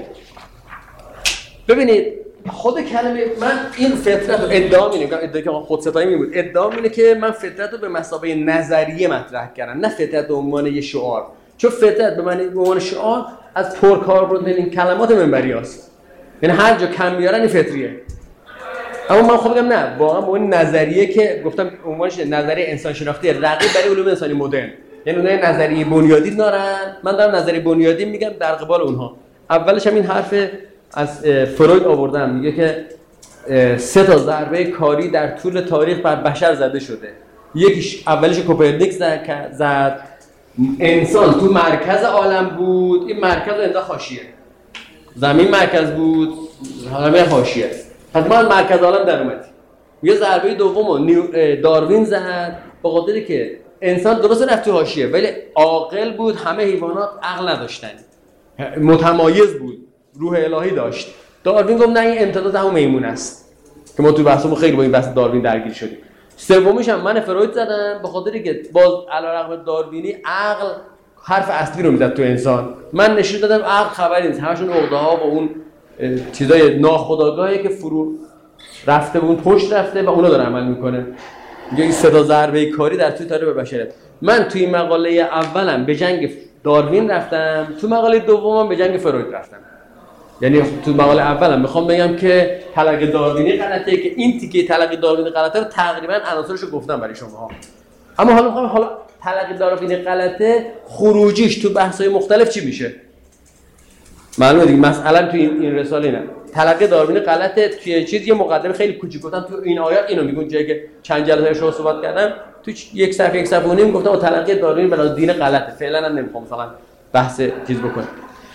ببینید خود کلمه من این فطرت رو ادعا می‌کنم، ادعایی که خود ستایی می بود، ادعا اینه که من فطرت رو به مثابه نظریه مطرح کردم، نه فطرت به عنوان یه شعار. چون فطرت به معنی به عنوان شعار از پرکاربردترین کلمات منبریاست. یعنی هر جا کم بیارن این فطریه. اما من خودم میگم نه، واقعا به اون نظریه که گفتم عنوانش نظریه انسان شناختی رقیب برای علوم انسانی مدرن. یعنی اونها نظریه بنیادی دارن، من دارم نظریه بنیادی میگم در قبال اونها. اولش هم این حرف از فروید آوردم، میگه که سه تا ضربه کاری در طول تاریخ بر بشر زده شده. یکیش اولش کوپرنیک زد, زد انسان تو مرکز عالم بود، این مرکز انداخت حاشیه. زمین مرکز بود، حالا حاشیه. پس ما مرکز عالم در اومدیم. یه ضربه دومو داروین زد، به خاطری که انسان درست رفت تو حاشیه ولی عاقل بود، همه حیوانات عقل نداشتن. متمایز بود، روح الهی داشت. داروین گفت نه این امتداد همون میمون است. که ما تو بحثمون خیلی با این بحث داروین درگیر شدیم. سومیش هم من فروید زدم به خاطری که باز علیرغم داروینی عقل حرف اصلی رو میزد تو انسان. من نشون دادم عقل خبری نیست، همشون عقده‌ها با اون چیزای ناخودآگاهی که فرو رفته بود پشت رفته و اونا داره عمل میکنه. میگه این صدا ضربه کاری در توی تاریخ بشریت. من توی مقاله اولم به جنگ داروین رفتم، تو مقاله دومم به جنگ فروید رفتم. یعنی تو مقاله اولم میخوام بگم که تلقی داروینی غلطه، که این تیکه تلقی داروینی غلطه رو تقریبا عناصرشو گفتم برای شماها. اما حالا میخوام حالا تلقی داروینی غلطه خروجیش تو بحث‌های مختلف چی میشه؟ معلومه دیگه مثلا تو این این رساله نه. تلقی داروینی غلطه توی چیز یه مقدمه خیلی کوچیک گفتم تو این آیات اینو میگن، جایی که چند جلسه شو صحبت کردم تو یک صفحه یک صفحه و نیم گفتم تلقی داروینی بنا دین غلطه. فعلا هم نمیخوام مثلا بحث چیز بکنم.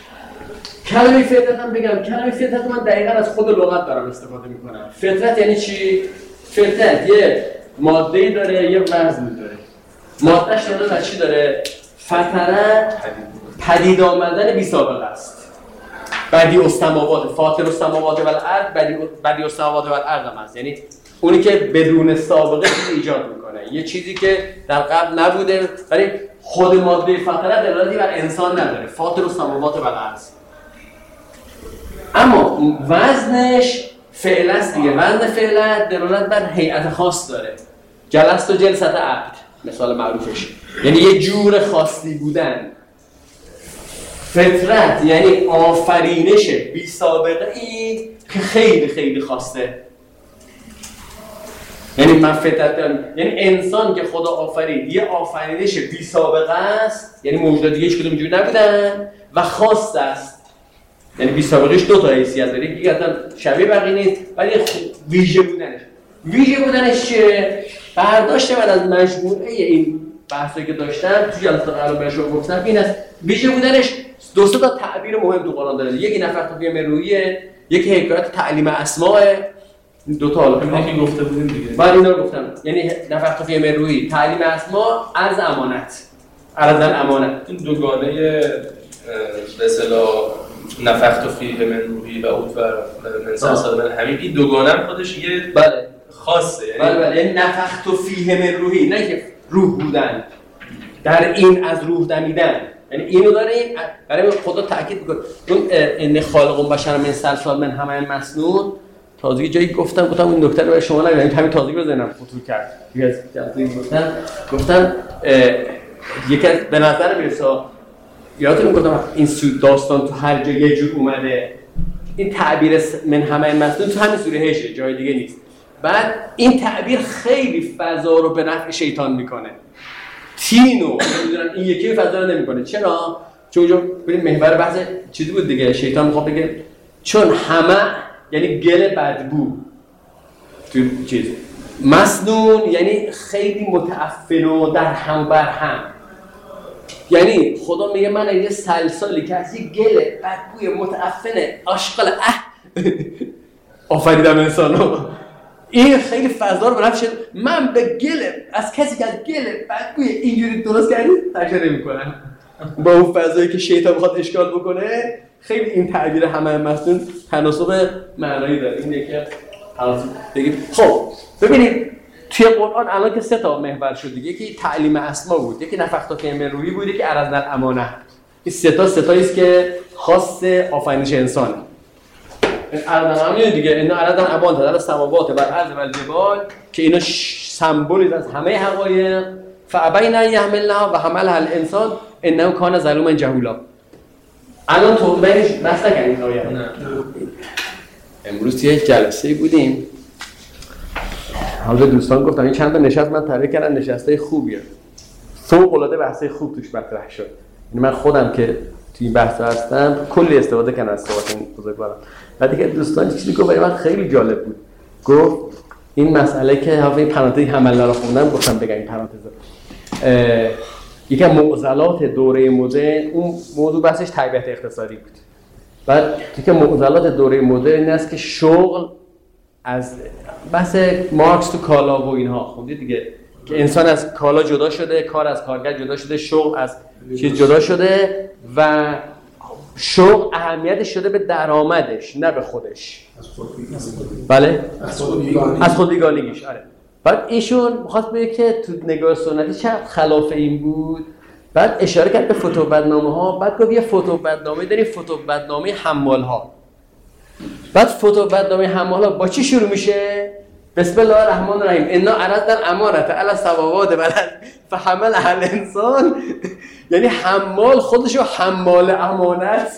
کلمه فطرت هم بگم، کلمه فطرت من دقیقاً از خود لغت دارم استفاده میکنم. فطرت یعنی چی؟ فطرت یه ماده‌ای داره، یه وزنی داره. ماده‌اش داره و چی داره؟ فطرت پدید آمدن بی سابقه است. بدیع السماوات، فاطر السماوات و الارض، بدیع السماوات و الارض هم هست. یعنی اونی که بدون سابقه چیزی ایجاد میکنه، یه چیزی که در قبل نبوده، ولی خود ماده فطرت دلالتی بر انسان نداره. فاطر السماوات و الارض. اما وزنش فعل است دیگه. وزن فعل دلالت بر هیئت خاص داره. جلست و جلست عبد مثال معروفش، یعنی یه جور خاصی بودن. فطرت یعنی آفرینش بی سابقه ای که خیلی خیلی خاصه. یعنی من فطرت دارم، یعنی انسان که خدا آفرید یه آفرینش بی سابقه است، یعنی موجودات دیگه هیچ کدوم اینجوری نبودن و خاص است. یعنی بی سابقهش دو تا حیثیت داره، یکی اصلا شبیه بقیه نیست ولی ویژه بودنش. ویژه بودنش چیه؟ برداشت من از مجموعه این بحثایی که داشتم تو جلسه قبل بهشون گفتم این است. ویژه بودنش دو تا تعبیر مهم تو قرآن داره. یکی نفخت فیه من روحیه، یکی حکایت تعلیم اسماء. دو تا حالا اینه که گفته بودیم دیگه. بعد اینا رو گفتم. یعنی نفخت فیه من روحی، تعلیم اسماء، عرض امانت. عرض امانت. این دوگانه به اصطلاح نفخت فیه من روحی و اوت و من سلسله من همین این دوگانه هم خودش یه بله خاصه. بله بله یعنی نفخت فیه من روحی، نه که روح بودن، در این از روح دمیدن. یعنی اینو داره این برای خدا تاکید میکنه. اون ان خالق بشر من صلصال من حمأ مسنون تازگی جایی گفتم گفتم اون نکته رو برای شما نگم، همین تازگی رو ذهنم خطور کرد. یکی از جلسه گفتم گفتم یکی از به نظر میرسه یادتون گفتم این سود داستان تو هر جا یه جور اومده. این تعبیر من حمأ مسنون تو همین سوره هشه، جای دیگه نیست. بعد این تعبیر خیلی فضا رو به نفع شیطان میکنه. تینو نمیدونم این یکی فضا رو نمیکنه. چرا؟ چون اونجا ببین محور بحث چیزی بود دیگه. شیطان میخواد بگه چون همه یعنی گل بدبو تو چیز مسنون یعنی خیلی متعفن و در هم بر هم. یعنی خدا میگه من یه سلسالی که از یه گل بدبوی متعفنه آشغال اه آفریدم انسانو. این خیلی فضا رو به نفع من به گل از کسی که از گل بدبوی اینجوری درست کردی تشریح میکنن با اون فضایی که شیطان میخواد اشکال بکنه. خیلی این تعبیر همه مسنون تناسب معنایی داره. این یکی بگیم. خب ببینید توی قرآن الان که سه تا محور شد دیگه، یکی تعلیم اسما بود، یکی نفخت فی روحی بود، یکی عرض الامانه. این سه تا سه تاییست که خاص آفرینش انسانه. عرض الامانه دیگه اینا عرض الامانه در سماوات و الارض و الجبال که اینا سمبولی از همه حقایق. فابین ان یحملنها و حملها الانسان انه کان ظلوما جهولا. الان تو بینش بحث نکنید آیه. امروز توی جلسه بودیم، حالا دوستان گفتم این چند تا نشست من تعریف کردم، نشستای خوبیه، فوق العاده بحثای خوب توش مطرح شد. یعنی من خودم که توی این بحث هستم کلی استفاده کردم از صحبت این بزرگوارم. بعد دیگه دوستان چیزی گفت برای من خیلی جالب بود. گفت این مسئله که حالا این پرانتز حمل رو خوندم گفتم بگم این پرانتز یکی از معضلات دوره مدرن اون موضوع بحثش تربیت اقتصادی بود. بعد یکی از معضلات دوره مدرن این است که شغل از بحث مارکس تو کالا و اینها خوندید دیگه که انسان از کالا جدا شده، کار از کارگر جدا شده، شغل از چیز جدا شده و شغل اهمیتش شده به درآمدش نه به خودش. از خودبیگانگی. بله؟ از خودبیگانگی. از خودبیگانگیش. آره. بعد ایشون می‌خواست بگه که تو نگاه سنتی چقدر خلاف این بود. بعد اشاره کرد به فتو بدنامه‌ها، بعد گفت یه فتو بدنامه داریم، فتو بدنامه حمال‌ها. بعد فتو بدنامه حمال‌ها با چی شروع میشه؟ بسم الله الرحمن الرحیم انا عرضنا الامانة علی السماوات و الارض فحملها الانسان. یعنی حمال خودشو حمال امانت.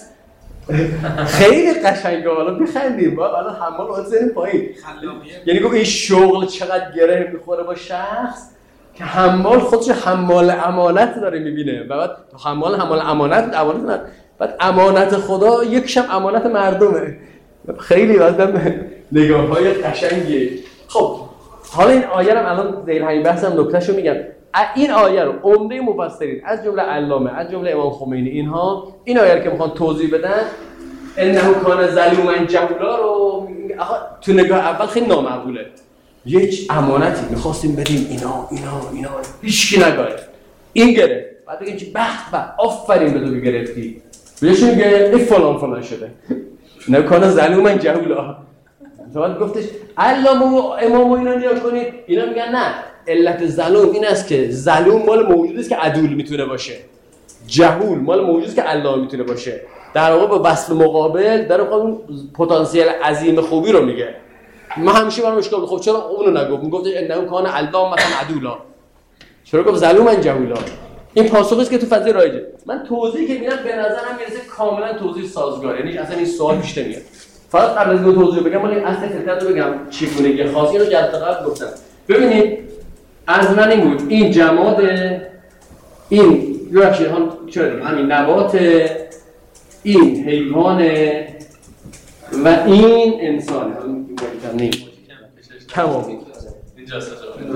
خیلی قشنگه. حالا بخندیم با حالا حمال رو بزنیم پایین. یعنی گفت این شغل چقدر گره میخوره با شخص که حمال خودشو حمال امانت داره میبینه. بعد حمال حمال امانت امانت نه. بعد امانت خدا یکشم امانت مردمه. خیلی آدم نگاه‌های قشنگی. خب حالا این آیه رو الان ذیل همین بحثم نکتهشو میگم. این آیه رو عمده مفسرین از جمله علامه از جمله امام خمینی اینها این آیه رو که میخوان توضیح بدن انه کان ظلوما جهولا رو تو نگاه اول خیلی نامقبوله. یک امانتی میخواستیم بدیم اینا اینا اینا هیچکی نگرفت، این گرفت. بعد بگیم که بخت بخت آفرین به تو که گرفتی. بهش میگه این فلان فلان شده. انه کان ظلوما جهولا. بعد گفتش علامه و امام اینا نیا کنید، اینا میگن نه علت ظلوم این است که ظلوم مال موجودی است که عدول میتونه باشه، جهول مال موجودی است که علامه میتونه باشه. در واقع با وصف مقابل در واقع اون پتانسیل عظیم خوبی رو میگه. ما همیشه برام اشکال خب چرا اونو نگفت؟ میگفت انه کان علام مثلا عدولا، چرا گفت ظلوما جهولا؟ این پاسخی است که تو فضای رایجه. من توضیحی که میدم به نظرم میرسه کاملا توضیح سازگار، یعنی اصلا این سوال پیش نمیاد. فقط قبل از اینکه توضیح بگم ولی اصل فکرت رو بگم چگونگی خاصی رو جلسه قبل گفتم. ببینید از من این بود این جماد این یکی هم چرا همین نبات این حیوان و این انسان هم نیم تمامی اینجاست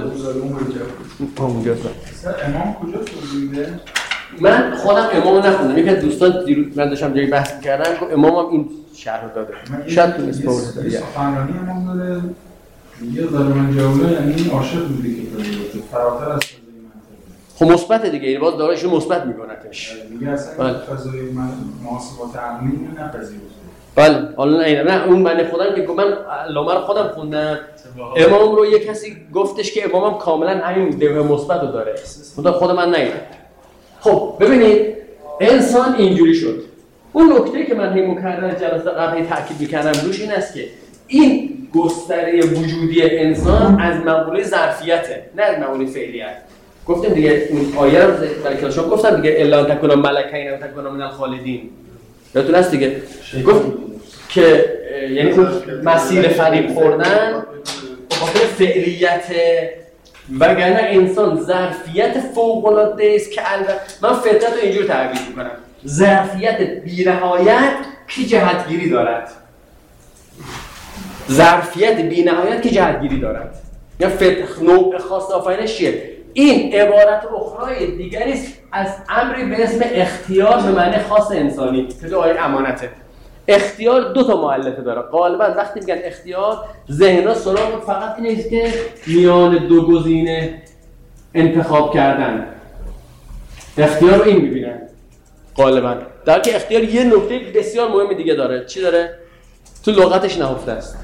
اونجاست. امام کجا توضیح؟ من خودم امامو نخوندم. یکی از دوستان دیروز من داشتم جایی بحث می‌کردم گفت امامم این شرح رو داده. شاید تو اسپورت داره. سخنرانی امام داره. یه ظالم جهولا یعنی عاشق بودی که داره فراتر از فضای منطقه. خب مثبت دیگه، این باز دارایشو مثبت می‌کنتش. دیگه اصلا فضای محاسبات عقلی نپذیرفته. بله، حالا نه نه اون بنده خودم که من علامه رو خودم خوندم. امام رو یه کسی گفتش که امامم کاملا همین دیوه مثبت رو داره. خدا خود من نگم. خب ببینید انسان اینجوری شد. اون نکته که من هی مکرر جلسه قبلی تاکید می‌کردم روش این است که این گستره وجودی انسان از مقوله ظرفیته نه از مقوله فعلیت. گفتم دیگه این آیه رو در کلاشم گفتم دیگه الا ان تکونا ملکین و تکونا من الخالدین. یادتون هست دیگه گفت که یعنی اون مسیر فریب خوردن به خاطر فعلیت وگرنه انسان ظرفیت فوق‌العاده است که البته من فطرت رو اینجور تعبیر می‌کنم. ظرفیت بی‌نهایت که جهتگیری دارد. ظرفیت بی‌نهایت که جهتگیری دارد. یا فتح نوع خاص آفرینش چیه؟ این عبارت اخرای دیگری است از امری به اسم اختیار به معنی خاص انسانی که تو آیه امانته. اختیار دو تا مؤلفه داره. غالبا وقتی میگن اختیار ذهن‌ها سراغ فقط این است که میان دو گزینه انتخاب کردن. اختیار رو این میبینن غالبا. در که اختیار یه نکته بسیار مهم دیگه داره. چی داره؟ تو لغتش نهفته است.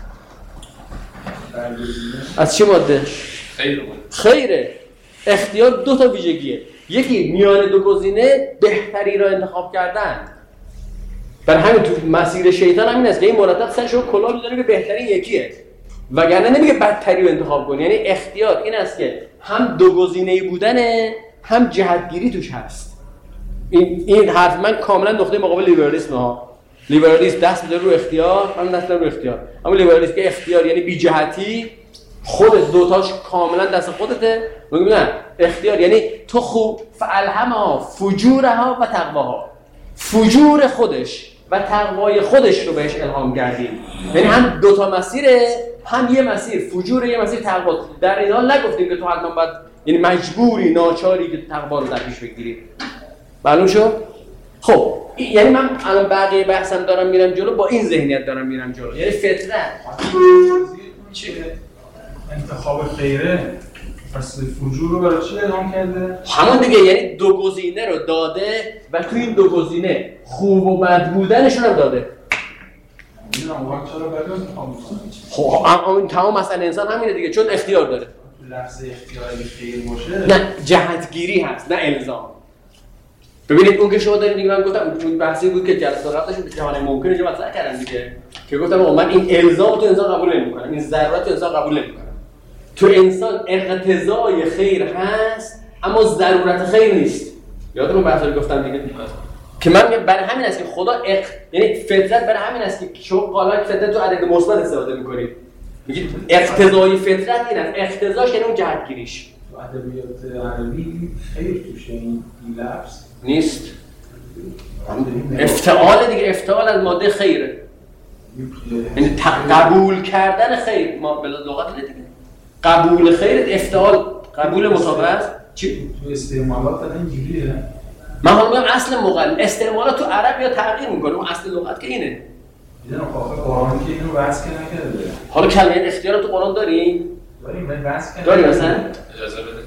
از چه ماده؟ خیره. خیره. اختیار دو تا ویژگیه. یکی میان دو گزینه بهتری را انتخاب کردن. برای همین تو مسیر شیطان همین است که این مرتب سرش رو کلاه می‌ذاره که بهترین یکیه. وگرنه نمیگه بدتری رو انتخاب کن. یعنی اختیار این است که هم دو گزینه‌ای بودنه، هم جهتگیری توش هست. این این حرف من کاملا نقطه مقابل لیبرالیسم ها. لیبرالیسم دست می‌ذاره رو اختیار، من دست می‌ذارم رو اختیار. اما لیبرالیسم که اختیار یعنی بی جهتی، خودت دوتاش کاملا دست خودته. میگم نه، اختیار یعنی تو خوب فالهمها فجورها و تقواها. فجور خودش و تقوای خودش رو بهش الهام کردیم. یعنی هم دو تا مسیره، هم یه مسیر فجور، یه مسیر تقوا. در این حال نگفتیم که تو حتما باید یعنی مجبوری ناچاری که تقوا رو در پیش بگیری. معلوم شد؟ خب یعنی من الان بقیه بحثم دارم میرم جلو، با این ذهنیت دارم میرم جلو. یعنی فطرت چیه؟ انتخاب خیره پس فجور رو برای چی الهام کرده؟ همون دیگه، یعنی دو گزینه رو داده و تو این دو گزینه خوب و بد بودنشون هم داده. میدونم واقعا چرا بد رو انتخاب می‌کنه؟ خب این تمام مسئله انسان همینه دیگه، چون اختیار داره. لفظ اختیار اگه خیر باشه نه جهتگیری هست، نه الزام. ببینید اون که شما دارید دیگه، من گفتم چون بحثی بود که جلسه قبلش به جهان ممکن اینجا مطرح کردم دیگه، که گفتم من این الزام تو انسان قبول نمی‌کنم، این ضرورت تو انسان قبول نمی‌کنم. تو انسان اقتضای خیر هست اما ضرورت خیر نیست. یادتون بحثی رو گفتم دیگه که من برای همین است که خدا اق... یعنی فطرت برای همین است که شما قالا فطرت تو عدد مثبت استفاده می‌کنید. میگید اقتضای فطرت این است، اقتضاش یعنی اون جهتگیریش. تو ادبیات عربی خیر توشه این لفظ نیست. افتعال دیگه، افتعال از ماده خیره. یعنی قبول کردن خیر، ما به لغت دیگه قبول خیر افتعال، قبول مطابقت چی؟ تو استعمالات اینجوریه. من حالا میگم اصل مقل استعمالات تو عرب یا تغییر میکنه، اون اصل لغت که اینه. میدونم آخه قرآن که اینو بحث که نکرده. حالا کلمه اختیار تو قرآن داریم؟ داریم ولی بحث که داریم مثلا؟ اجازه بده.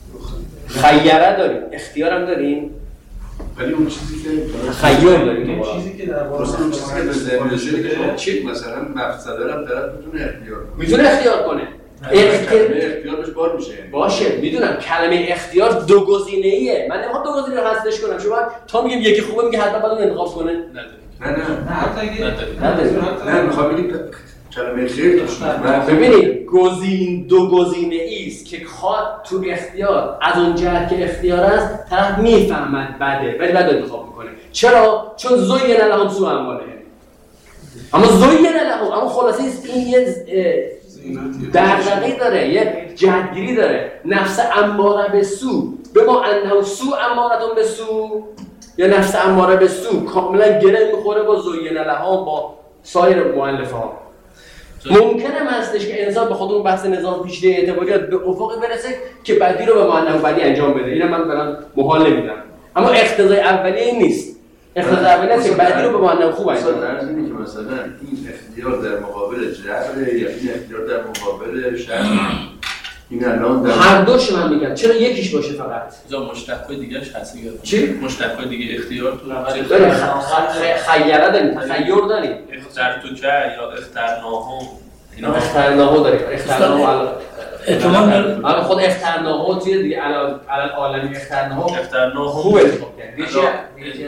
خیره داریم، اختیار هم داریم. ولی اون چیزی که تخیل داریم اون چیزی که در واقع اون چیزی که به ذهن شده که چی مثلا مفسده رو طرف میتونه اختیار کنه. میتونه اختیار کنه. اختیار اختیار بهش بار میشه. باشه میدونم کلمه اختیار دو گزینه‌ایه. من نمیخوام دو گزینه رو حذفش کنم. شما تا میگم یکی خوبه میگه حتما باید اون انتخاب کنه. نداریم. نه نه نه حتی اگه نه نه میخوام بگم کلمه خیر توش ببینید گزین دو گزینه‌ای است که خواد تو اختیار از اون جهت که اختیار است طرف میفهمد بده ولی بعد انتخاب میکنه. چرا؟ چون زوین لهم سوء اعمالهم. اما زوین لهم اما خلاصه این یه دغدغه‌ای داره، یه جهتگیری داره. نفس اماره به سو به ما انه سو امارتون به سو، یا نفس اماره به سو کاملا گره میخوره با زوین لهم با سایر مؤلفه ها. ممکنه هستش که انسان به خود اون بحث نظام پیچیده اعتباریات به افقی برسه که بدی رو به معنی بدی انجام بده. اینم من برام محال نمیدونم. اما اقتضای اولیه این نیست. اقتضای اولیه است که بدی رو به معنی خوب انجام بده. مثلا اینه که مثلا این اختیار در مقابل جبر یا این اختیار در مقابل شر. این الان در هر دوش من میگم چرا یکیش باشه فقط؟ جا مشتقای دیگه‌اش هست میگه. چی؟ مشتقای دیگه اختیار تو چه داریم خیره داریم، تخیر داریم. اختیار تو چه یا اختیارناهم اینا اختیارناها داریم. اختیارناها احتمال الان خود اختیارناها توی دیگه الان الان عالمی اختیارناها اختیارناهم خوب انتخاب کرد. دیگه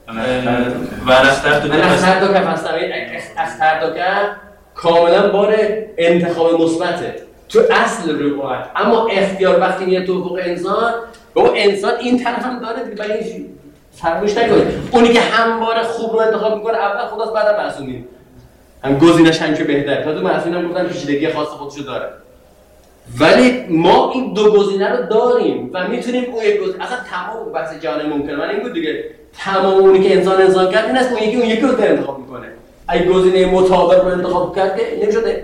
و اختیار تو اختیار تو که هستم اختیار تو که کاملا بار انتخاب مثبته تو اصل روایت. اما اختیار وقتی میاد تو حقوق انسان، بابا انسان این طرف هم داره دیگه، ولی فراموش نکنید اونی که همواره خوب رو انتخاب میکنه اول خداست بعد معصومین. هم گزینش همیشه بهتره. تا تو معصومین هم گفتن پیچیدگی خاص خودشو داره. ولی ما این دو گزینه رو داریم و میتونیم اون یک گزینه اصلا تمام بحث جهان ممکنه من این بود دیگه، تمام اونی که انسان انسان کرد این است اون یکی اون یکی رو انتخاب میکنه. اگه گزینه مطابق رو انتخاب کرد که نمیشد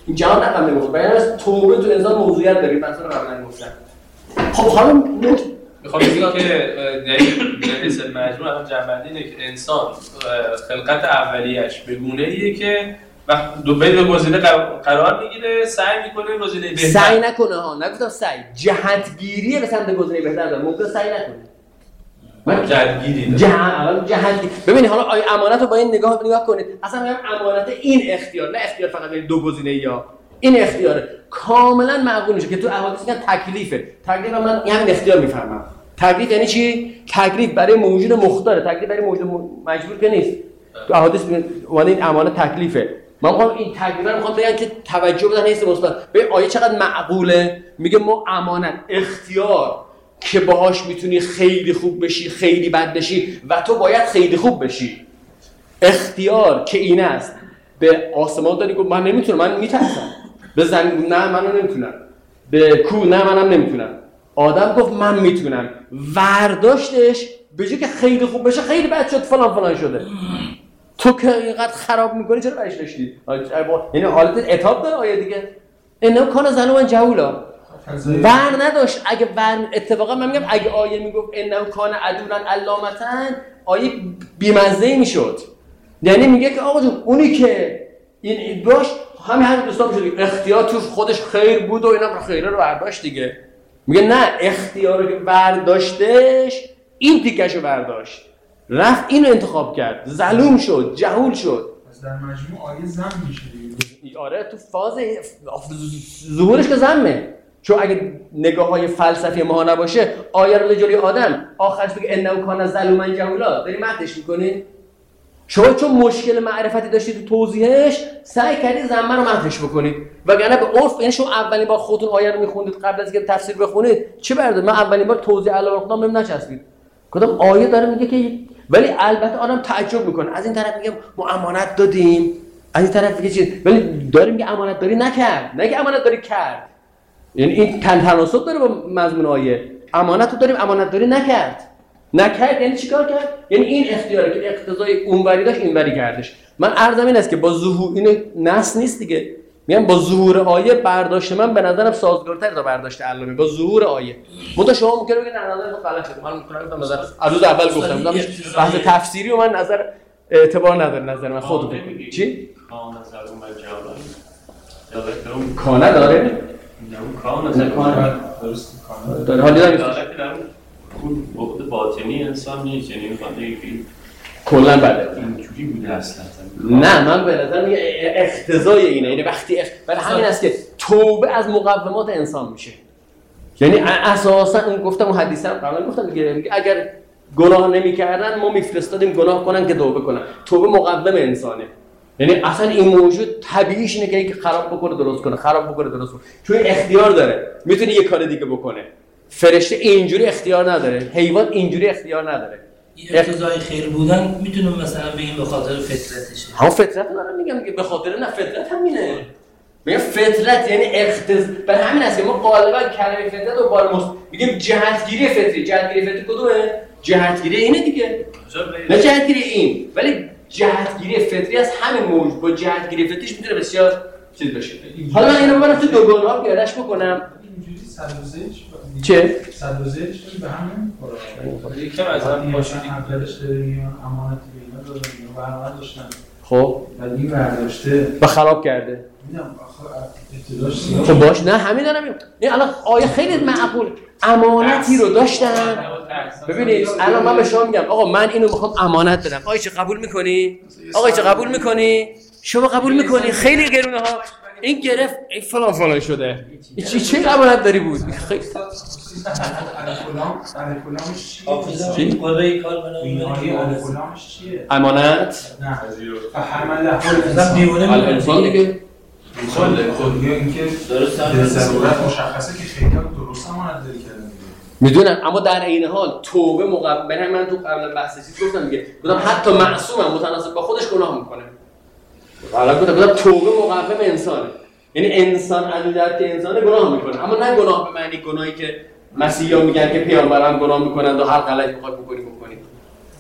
این جهان رقم نمیخوره. بیان از توبه تو انسان موضوعیت داره، مثلا قبلا گفتم. خب حالا میخوام بگم که در اصل مجموع الان جنبندی اینه که انسان خلقت اولیه‌اش به گونه‌ایه که وقت دو بین دو گزینه قرار میگیره، سعی میکنه گزینه بهتر. سعی نکنه ها، نگفتم سعی، جهتگیری به سمت گزینه بهتر داره. ممکن سعی نکنه. من جهتگیری دارم. جهت اول جهتگیری. ببینید حالا آیه امانت رو با این نگاه نگاه کنید. اصلا میگم امانت این اختیار، نه اختیار فقط بین دو گزینه یا این اختیاره. کاملا معقول میشه که تو احادیث میگن تکلیفه. تکلیف من همین اختیار میفهمم. تکلیف یعنی چی؟ تکلیف برای موجود مختاره، تکلیف برای موجود مجبور که نیست. تو احادیث اومده این امانت تکلیفه. من میخوام این تکلیف رو میخوام بگم که توجه بدن حس مثبت. ببین آیه چقدر معقوله. میگه ما امانت اختیار که باهاش میتونی خیلی خوب بشی، خیلی بد بشی و تو باید خیلی خوب بشی. اختیار که این است. به آسمان داری گفت من نمیتونم، من میترسم. به زمین نه منو نمیتونم. به کوه نه منم نمیتونم. آدم گفت من میتونم. ورداشتش به جای که خیلی خوب بشه خیلی بد شد، فلان فلان شده. تو که اینقدر خراب میکنی چرا برش داشتی؟ یعنی حالت عتاب داره آیه دیگه. اینا کان زلوما جهولا. ور نداشت. اگه ور اتفاقا من میگم اگه آیه میگفت انه کان عدولا علامتن، آیه بی‌مزه میشد. یعنی میگه که آقا جون اونی که این داشت همین همین دوستان میشد اختیار تو خودش خیر بود و اینا خیره رو برداشت دیگه. میگه نه، اختیار رو که برداشتش این تیکشو برداشت، رفت اینو انتخاب کرد، ظلوم شد، جهول شد. پس در مجموع آیه ذم میشه دیگه. آره تو فاز ظهورش که ذمه. چون اگه نگاه‌های فلسفی ما نباشه آیه رو جلوی آدم آخرش بگه انه کان ظلوما جهولا داری مدحش می‌کنی. شما چون مشکل معرفتی داشتی تو توضیحش سعی کردید ذمه رو مدحش بکنید، وگرنه به عرف یعنی شما اولین بار خودتون آیه رو می‌خوندید قبل از اینکه تفسیر بخونید چه برداشت؟ من اولین بار توضیح علاوه خوندم بهم نچسبید. گفتم آیه داره میگه که، ولی البته آدم تعجب میکنه. از این طرف میگه ما امانت دادیم، از این طرف میگه چیز، ولی داره میگه امانت داری نکرد، نه که امانت داری کرد. یعنی این تن تناسب داره با مضمون آیه. امانت رو داریم، امانت داری نکرد. نکرد یعنی چیکار کرد؟ یعنی این اختیاره که اقتضای اونوری داشت اینوری کردش. من عرضم این است که با ظهور این نص نیست دیگه. میگم با ظهور آیه برداشت من به نظرم سازگارتره تا برداشت علامه. با ظهور آیه متأ شما ممکنه بگید نه نظر غلط شده. من میتونم بگم نظر از روز اول گفتم بودم بحث تفسیری و من نظر اعتبار نداره نظر من. خودت بگید چی؟ کان نظر من جواب کانه داره؟ نه کان نظر کان درست کان داره. حالی داره اون بعد باطنی انسان نیست، یعنی میخواد بگه کلا بده اینجوری بوده اصلا. نه من به نظر میگه اقتضای اینه. یعنی وقتی ولی همین است که توبه از مقومات انسان میشه. یعنی اساسا اون گفتم اون حدیث هم قبلا گفتم دیگه، اگر گناه نمیکردن ما میفرستادیم گناه کنن که توبه کنن. توبه مقوم انسانه. یعنی اصلا این موجود طبیعیش اینه که یک خراب بکنه درست کنه، خراب بکنه درست کنه. چون اختیار داره، میتونه یه کار دیگه بکنه. فرشته اینجوری اختیار نداره، حیوان اینجوری اختیار نداره. اقتضای خیر بودن میتونم مثلا بگیم به خاطر فطرتشه. همون فطرت رو میگم که به خاطر نه فطرت هم اینه. میگم فطرت یعنی اقتضا. برای همین است که ما غالبا کلمه فطرت رو بار مست میگیم جهتگیری فطری. جهتگیری فطری کدومه؟ جهتگیری اینه دیگه. نه جهتگیری این، ولی جهتگیری فطری از همین موجود با جهتگیری فطریش میتونه بسیار چیز بشه. حالا من اینو ببرم تو دو گناه گردش بکنم. اینجوری صدوزهش چه؟ صدوزهش به همین خورا. یکم از هم باشید. اولش داریم امانت بینا داریم و برنامه داشتن. خب ولی این برداشته و خراب کرده. میدونم آخه ابتداش خب باش نه همین دارم. این الان آیه خیلی معقول. امانتی رو داشتن. ببینید الان من به شما میگم آقا من اینو میخوام امانت بدم. آقا چه قبول میکنی؟ آقا چه قبول میکنی؟ شما قبول میکنی؟ خیلی گرونه ها. این گرفت این فلان فلان شده. چی چه امانت داری بود؟ خیلی چی؟ قرعه کار چیه؟ امانت؟ نه فهمل له دیوانه الانسان دیگه. خود دیگه اینکه درست ضرورت مشخصه که خیلی درست امانت داری کردن. میدونم اما در عین حال توبه موقع به من تو قبل بحث چیز گفتم دیگه. گفتم حتی معصومم متناسب با خودش گناه میکنه. حالا گفتم گفتم توبه موقع انسانه. یعنی انسان از جهت که انسان گناه میکنه، اما نه گناه به معنی گناهی که مسیحا میگن که پیامبران گناه میکنند و هر غلطی میخواد بکنی بکنی.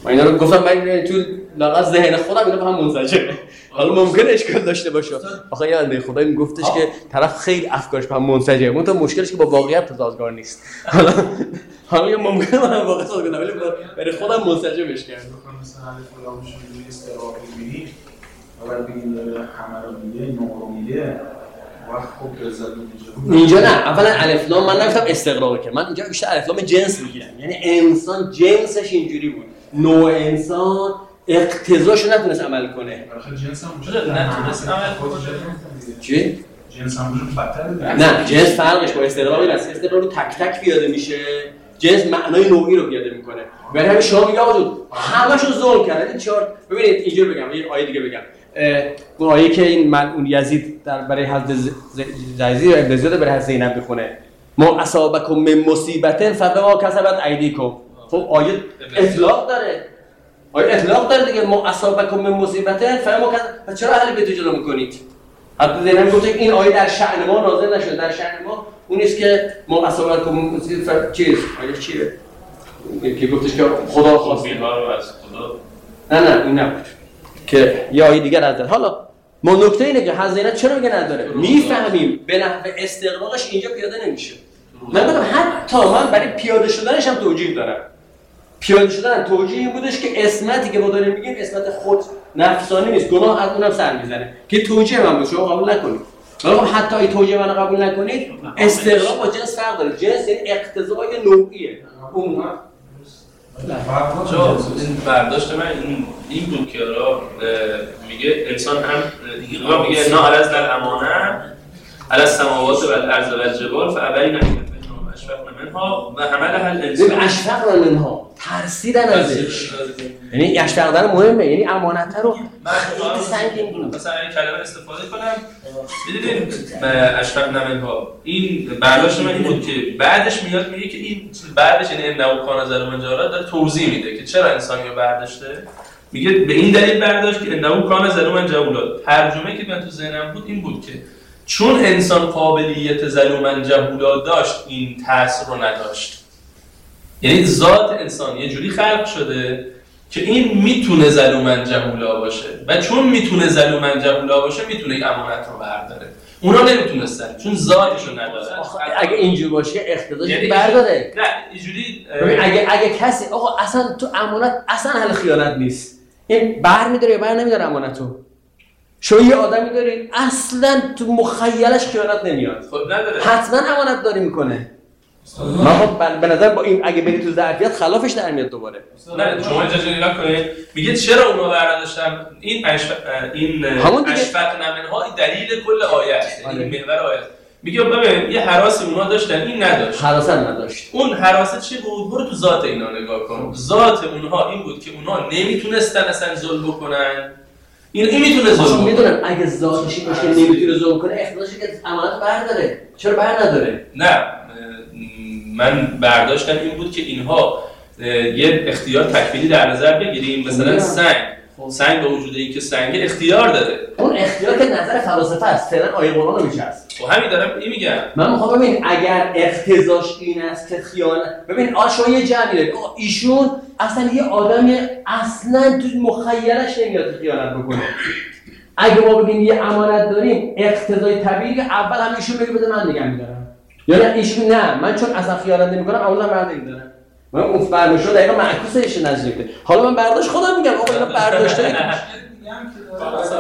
من اینا رو گفتم من تو لاغت ذهن خودم اینا با هم منسجمه. حالا ممکنه اشکال داشته باشه. آخه یه بنده خدایی میگفتش که طرف خیلی افکارش با هم منسجمه. اون تا مشکلش که با واقعیت تضادگار نیست. حالا حالا یه ممکنه من واقعا تضادگار ولی برای خودم منسجمش کردم. مثلا فلان میشه روی استراحت می‌بینی. اول بگیم همه رو میگه، نو رو میگه. وقت خوب رضایت می‌گیره. اینجا نه، اولا الف لام من نگفتم استقراق که من اینجا بیشتر الف لام جنس میگیرم. یعنی انسان جنسش اینجوری بود. نوع انسان اقتضاشو نتونست عمل کنه. آخه جنس هم شده نتونست عمل کنه. چی؟ جنس هم بشه بدتره. نه، جنس فرقش با استقراق نیست. استقراق رو تک تک پیاده میشه. جنس معنای نوعی رو پیاده میکنه. برای همین شما میگه آقا همه‌شو ظلم کردن. چهار ببینید اینجوری بگم، یه آیه دیگه بگم. اون آیه که این ملعون یزید در برای حضرت یزید و ابن زیاد برای حضرت زینب میخونه. ما اصابکم من مصیبت فبما کسبت ایدیکم. خب آیه اطلاق داره. آیه اطلاق داره دیگه ما اصابکم من مصیبت فبما کسبت. چرا اهل بیت جلو میکنید؟ حضرت زینب گفت این آیه در شأن ما نازل نشده. در شأن ما اون است که ما اصابکم من مصیبت چیز آیه چیه؟ که گفتش که خدا خواسته بیمار رو از خدا. نه نه این نبود که یا آیه دیگر نداره. حالا ما نکته اینه که حضرت زینب چرا میگه نداره؟ میفهمیم به نحو استقراقش اینجا پیاده نمیشه. من گفتم حتی من برای پیاده شدنش هم توجیه دارم. پیاده شدن توجیه این بودش که اسمتی که ما داریم میگیم اسمت خود نفسانی نیست، گناه از اونم سر میزنه که توجیه من بود شما قبول نکنید. ولی خب حتی این توجیه منو قبول نکنید استقراق با جنس فرق داره. جنس یعنی اقتضای نوعیه. اون چون این برداشت من این این بود که را میگه انسان هم دیگه میگه نه علاز در امانه علاز سماوات و الارض و الجبال فابین ان اشفقن منها و حملها الانسان. ببین اشفقن منها ترسیدن ازش. یعنی اشفقن مهمه، یعنی امانت رو من سنگین بود. مثلا این کلمه استفاده کنم ببینید اشفقن منها این برداشت من این بود که بعدش میاد میگه که این بعدش یعنی انه کان ظلوما جهولا داره توضیح میده که چرا انسانی رو برداشته. میگه به این دلیل برداشت که انه کان ظلوما جهولا. ترجمه که من تو ذهنم بود این بود که چون انسان قابلیت ظلوما جهولا داشت این تأثیر رو نداشت. یعنی ذات انسان یه جوری خلق شده که این میتونه ظلوما جهولا باشه و چون میتونه ظلوما جهولا باشه میتونه این امانت رو برداره. اونا نمیتونستن چون ذاتشو نداره. اگه اینجوری باشه اقتضاش یعنی برداره. نه اینجوری ببین اگه اگه کسی آقا اصلا تو امانت اصلا اهل خیانت نیست. این بر میداره یا بر نمیداره امانتو؟ شما یه آدمی دارین اصلا تو مخیلش خیانت نمیاد. خب نداره. حتما امانت داری میکنه. من خب به نظر با این اگه بری تو ظرفیت خلافش در میاد دوباره. نه شما اجازه نگاه کنید میگه چرا اونا برداشتن این اشفق این اشفق نمنها این دلیل کل آیه است. این محور آیه است. میگه ببین یه هراسی اونا داشتن این نداشت. هراس نداشت. اون هراس چی بود؟ برو تو ذات اینا نگاه کن. ذات اونها این بود که اونا نمیتونستن اصلا ظلم بکنن. این این میتونه ظلم کنه. میدونم اگه ذاتش باشه که نمیتونه ظلم کنه احتمالش که امانت برداره. چرا بر نداره؟ نه من برداشتم این بود که اینها یه اختیار تکفیلی در نظر بگیریم. مثلا سنگ سنگ با وجود اینکه سنگ اختیار داره. اون اختیار که نظر فلاسفه است. فعلا آیه قرآن رو میچست. خب همین دارم این میگم. من میخوام ببین اگر اقتضاش این است که خیانت ببین آ شما یه جمعی دارید ایشون اصلا یه آدمی اصلا تو مخیلش نمیاد خیانت بکنه. اگه ما بگیم یه امانت داریم اقتضای طبیعی اول هم ایشون بگه بده من نگه میدارم یا نه ایشون نه من چون اصلا خیانت نمیکنم اولا من نمیدارم. من اون فرمایشو دقیقاً معکوسش نزدیکه. حالا من برداشت خودم میگم آقا اینا برداشته میگم که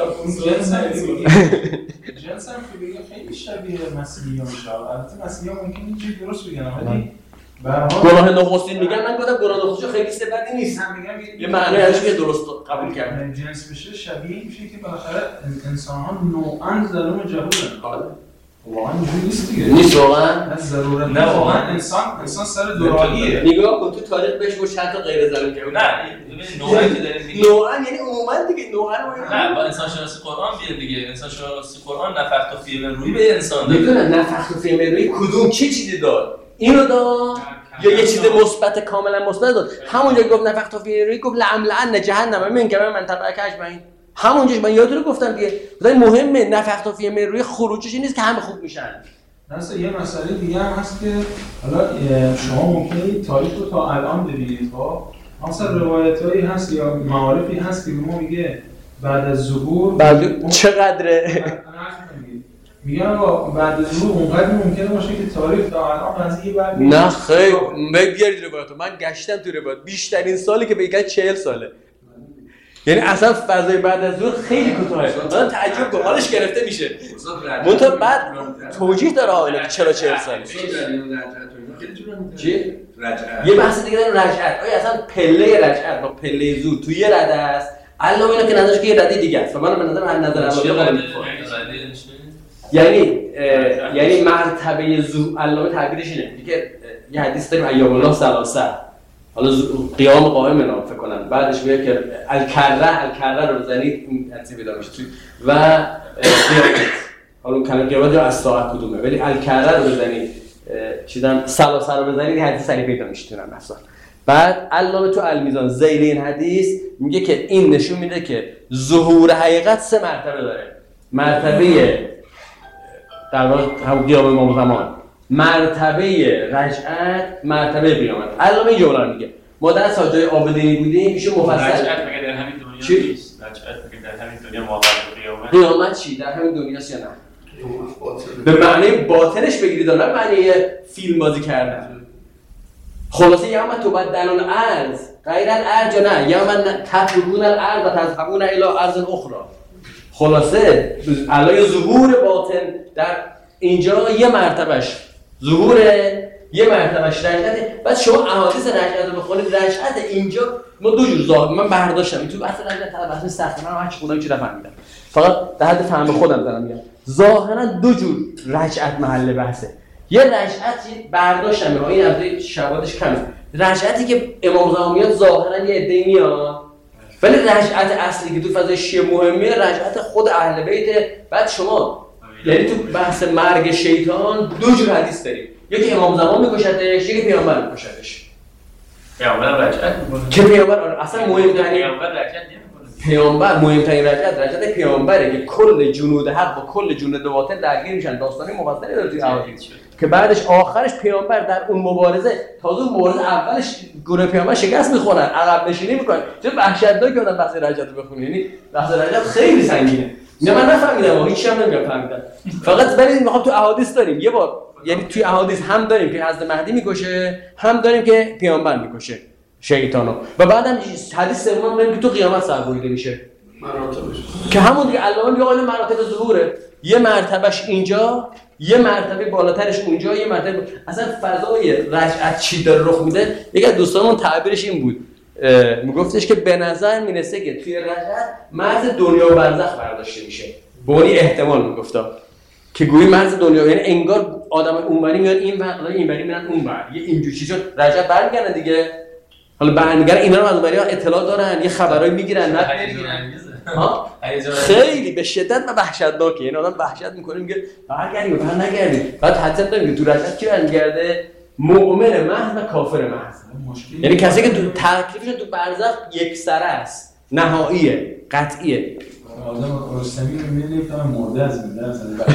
جنس هم که بگه خیلی شبیه مسیحی ها میشه. البته مسیحی ها ممکن اینجوری درست بگن ولی گناه نخستین میگن من گفتم گناه نخستین خیلی صفتی نیست. یه معنی ازش که درست قبول کردم. جنس بشه شبیه این میشه که بالاخره انسان ها نوعاً ظلم و جهولن. واقعا اینجوری نیست دیگه. نیست واقعا؟ نه ضرورت. نه واقعا انسان انسان سر دوراهیه. نگاه کن تو تاریخ بهش گفت چند تا غیر ظلم کرد. نه ببین نوعی که داریم میگیم. نوعا یعنی عموما دیگه نوعا نه با انسان شناسی قرآن بیاد دیگه. انسان شناسی قرآن نفخت فی من روحی به انسان داد. میدونم نفخت فی من روحی کدوم چه چیزی داد؟ اینو داد یا یه چیز مثبت کاملا مثبت داد. همونجا گفت نفخت فی من روحی گفت لعملعن جهنم من که من تبعک اجمعین. همونجاش من یادتونه گفتم دیگه. خدای مهمه نفخت فی من روحی خروجش نیست که همه خوب میشن. مثلا یه مسئله دیگه هم هست که حالا شما ممکنه تاریخ رو تا الان ببینید ها اصلا روایتایی هست یا معارفی هست که ما میگه بعد از ظهور بعد چقدره میگن آقا بعد از ظهور اونقدر ممکنه باشه که تاریخ تا الان قضیه بعد نه خیر بگیرید روایتو من گشتم تو روایت بیشترین سالی که بگن چهل ساله یعنی اصلا فضای بعد از ظهر خیلی کوتاهه من تعجب کنم حالش گرفته میشه منتها بعد توجیه داره آقا چرا چهل ساله چی؟ رجعت یه بحث دیگه داریم رجعت آیا اصلا پله رجعت با پله ظهور تو یه رده است علامه اینا که نظرش که یه رده دیگه است و من به نظر من نظر علامه یعنی یعنی مرتبه ظهور علامه تعبیرش اینه میگه یه حدیث داریم ایام الله ثلاثه حالا قیام قائم اینا فکر کنم بعدش میگه که الکره الکره رو بزنید این حدیث پیدا میشه و قیامت حالا کلمه قیامت یا از ساعت کدومه ولی الکره رو بزنید چیدم ثلاثه رو بزنید این حدیث سریع پیدا میشه تو مثلا بعد علامه تو المیزان ذیل این حدیث میگه که این نشون میده که ظهور حقیقت سه مرتبه داره مرتبه در واقع هم قیام امام زمان مرتبه رجعت مرتبه قیامت علامه این جمله رو میگه ما در ساجای آبدینی بودیم ایشون مفصل رجعت میگه در همین دنیا نیست رجعت میگه در همین دنیا واقعا قیامت قیامت چی در همین دنیاست یا نه به معنی باطنش بگیرید نه معنی فیلم بازی کردن خلاصه یا من تو بعد دلال ارز غیر الارج نه یا من تطلبون الارض و تذهبون الی ارض اخرى خلاصه علای ظهور باطن در اینجا یه مرتبهش ظهوره یه مرتبهش رجعته بعد شما احادیث رجعت رو بخونید رجعت اینجا ما دو جور ظاهر من برداشتم تو بحث رجعت تا بحث سخت من هر چی خوندم چی نفهمیدم فقط در حد فهم خودم دارم میگم ظاهرا دو جور رجعت محل بحثه یه رجعتی برداشتم این البته شواهدش کمه رجعتی که امام زمان میاد ظاهرا یه عده‌ای میاد ولی رجعت اصلی که تو فضای شیعه مهمیه رجعت خود اهل بیت بعد شما یعنی تو بحث مرگ شیطان دو جور حدیث داریم یکی امام زمان میکشتش یکی پیامبر میکشتش پیامبر رجعت میکنه که پیامبر اصلا مهمترین پیامبر رجعت نمیکنه پیامبر مهمترین رجعت رجعت پیامبره که کل جنود حق و کل جنود باطل درگیر میشن داستانی مفصلی داره توی احادیث که بعدش آخرش پیامبر در اون مبارزه تازه اون مبارزه اولش گروه پیامبر شکست میخورن عقب نشینی میکنن چه وحشتناکی آدم بحث رجعت رو بخونه یعنی بحث رجعت خیلی سنگینه نه من نفهمیدم هیچ هم نمیگم فهمیدم فقط ولی میخوام تو احادیث داریم یه بار یعنی توی احادیث هم داریم که حضرت مهدی میکشه هم داریم که پیامبر میکشه شیطانو و بعدم حدیث سوم داریم که تو قیامت سربریده میشه مراتبش که همون دیگه علامه میگه آقا مراتب ظهوره یه مرتبهش اینجا یه مرتبه بالاترش اونجا یه مرتبه با... اصلا فضای رجعت چی داره رخ میده یکی از دوستانمون تعبیرش این بود میگفتش که به نظر میرسه که توی رجعت مرز دنیا و برزخ برداشته میشه بونی احتمال میگفتا که گویی مرز دنیا یعنی انگار آدم اونوری میاد این ور اینوری میرن اونور یه اینجوری چیزا رجعت برمیگردن دیگه حالا برمیگردن اینا رو از اونوری اطلاع دارن یه خبرایی میگیرن نه میگیرن ها خیلی به شدت و وحشتناکه یعنی آدم وحشت میکنه میگه برگردیم بر نگردیم بعد حتی داریم تو رجعت کی برمیگرده مؤمن محض و کافر محض یعنی کسی که تو تکلیفش تو برزخ یک سره است نهاییه قطعیه آدم رستمی رو می‌بینید تا مرده از میده مثلا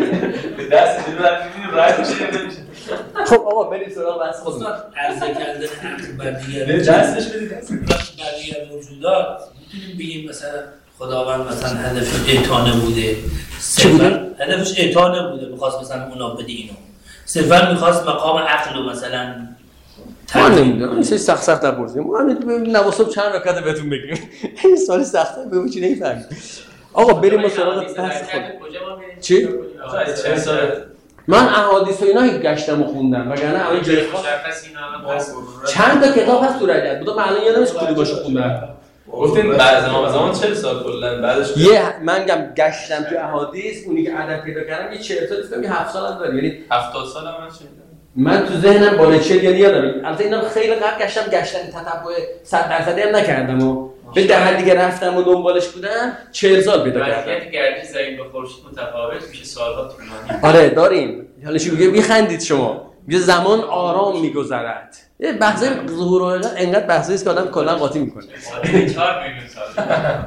دست دیگه می‌بینید راحت میشه خب آقا بریم سراغ بحث خودمون عرض کردن عقل بر دیگر دستش بدید دست بر دیگر موجودات میتونیم بگیم مثلا خداوند مثلا هدفش اعطانه بوده چی بوده؟ هدفش اعطانه بوده می‌خواست مثلا اونا بده اینو صرفا می‌خواست مقام عقل رو مثلا ما نمیدونم این سری سخت سخت نپرسیم ما همین نواسب چند رکعت بهتون بگیم این سوال سخته به چی نمی‌فهمید آقا بریم ما سراغ بحث خود چی چه سال من احادیث و اینا گشتم و خوندم وگرنه همین جای خاص چند تا کتاب هست تو رجعت بوده معلومه یادم نیست کدوم باشه خوندم گفتین بعد زمان زمان چهل سال کلا بعدش یه من میگم گشتم تو احادیث اونی که عدد پیدا کردم یه چهل سال دیدم یه هفت سال هم داره یعنی هفتاد سال هم من شنیدم من تو ذهنم بالای چهل یعنی یادم البته اینا خیلی قبل گشتم گشتن تتبع صد درصدی هم نکردم و به در دیگه رفتم و دنبالش بودم چهل سال پیدا کردم وضعیت گردش زمین به خورشید متفاوت میشه سالها طولانی آره داریم حالا چی میگه میخندید شما میگه زمان آرام میگذرد یه بحثای ظهور و انقدر بحثایی است که آدم کلا قاطی میکنه چهار میلیون سال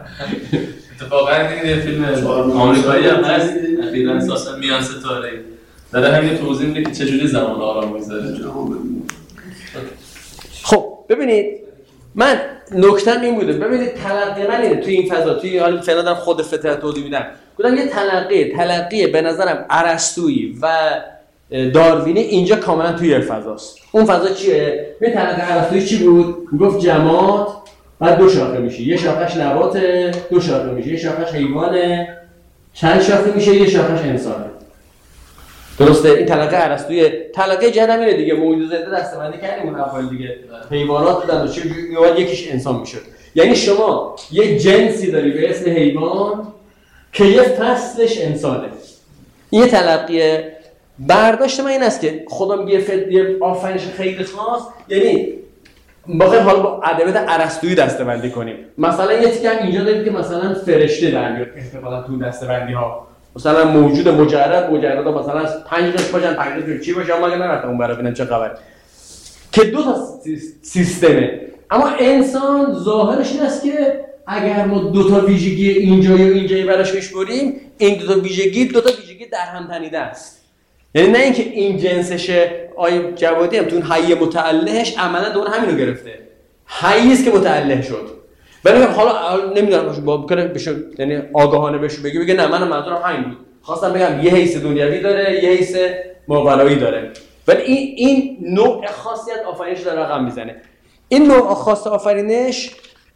اتفاقا دیگه فیلم آمریکایی هم هست اخیراً اساسا میان ستاره داره همین توضیح میده که چجوری زمان آرام میگذره خب ببینید من نکتم این بوده، ببینید تلقی من اینه توی این فضا، توی حالا فعلا دارم خود فطرت توضیح میدم، گفتم یه تلقی تلقی به نظرم ارسطویی و داروینی اینجا کاملا توی یک فضاست. اون فضا چیه؟ یه تلقی ارسطویی چی بود؟ میگفت جماد بعد دو شاخه میشه، یه شاخهش نباته، دو شاخه میشه، یه شاخهش حیوانه، چند شاخه میشه، یه شاخهش انسانه. درسته؟ این تلقی ارسطویی. تلقی جدید اینه دیگه، موجود زنده دسته‌بندی کردیم اون اول دیگه. حیوانات بودن و چه میواد یکیش انسان میشد. یعنی شما یه جنسی داری به اسم حیوان که یه فصلش انسانه. این تلقیه. برداشت من این است که خدا میگه فدیه آفرینش خیلی خاص، یعنی باقی حالا با ادبیات ارسطویی دسته‌بندی کنیم. مثلا یه تیکه هم اینجا داریم که مثلا فرشته در میاد احتمالاً تو دسته‌بندی ها. مثلا موجود مجرد مجرد مثلا از پنج تا باشن پنج تا چی باشه، اما نرفتم اون برای ببینم چه خبره. که دو تا سیستمه. اما انسان ظاهرش این است که اگر ما دو تا ویژگی اینجا یا اینجایی براش بشمریم، این دو تا ویژگی دو تا ویژگی در هم تنیده است. یعنی نه اینکه این جنسشه، آیه جوادی هم تو اون حی متعلهش عملا دور همینو گرفته. حی است که متعلق شد. ولی حالا نمیدونم با بکنه بشه، یعنی آگاهانه بشه بگه بگه نه من منظورم همین بود. خواستم بگم یه حیث دنیوی داره، یه حیث ماورایی داره. ولی این این نوع خاصیت آفرینش داره رقم میزنه. این نوع خاص آفرینش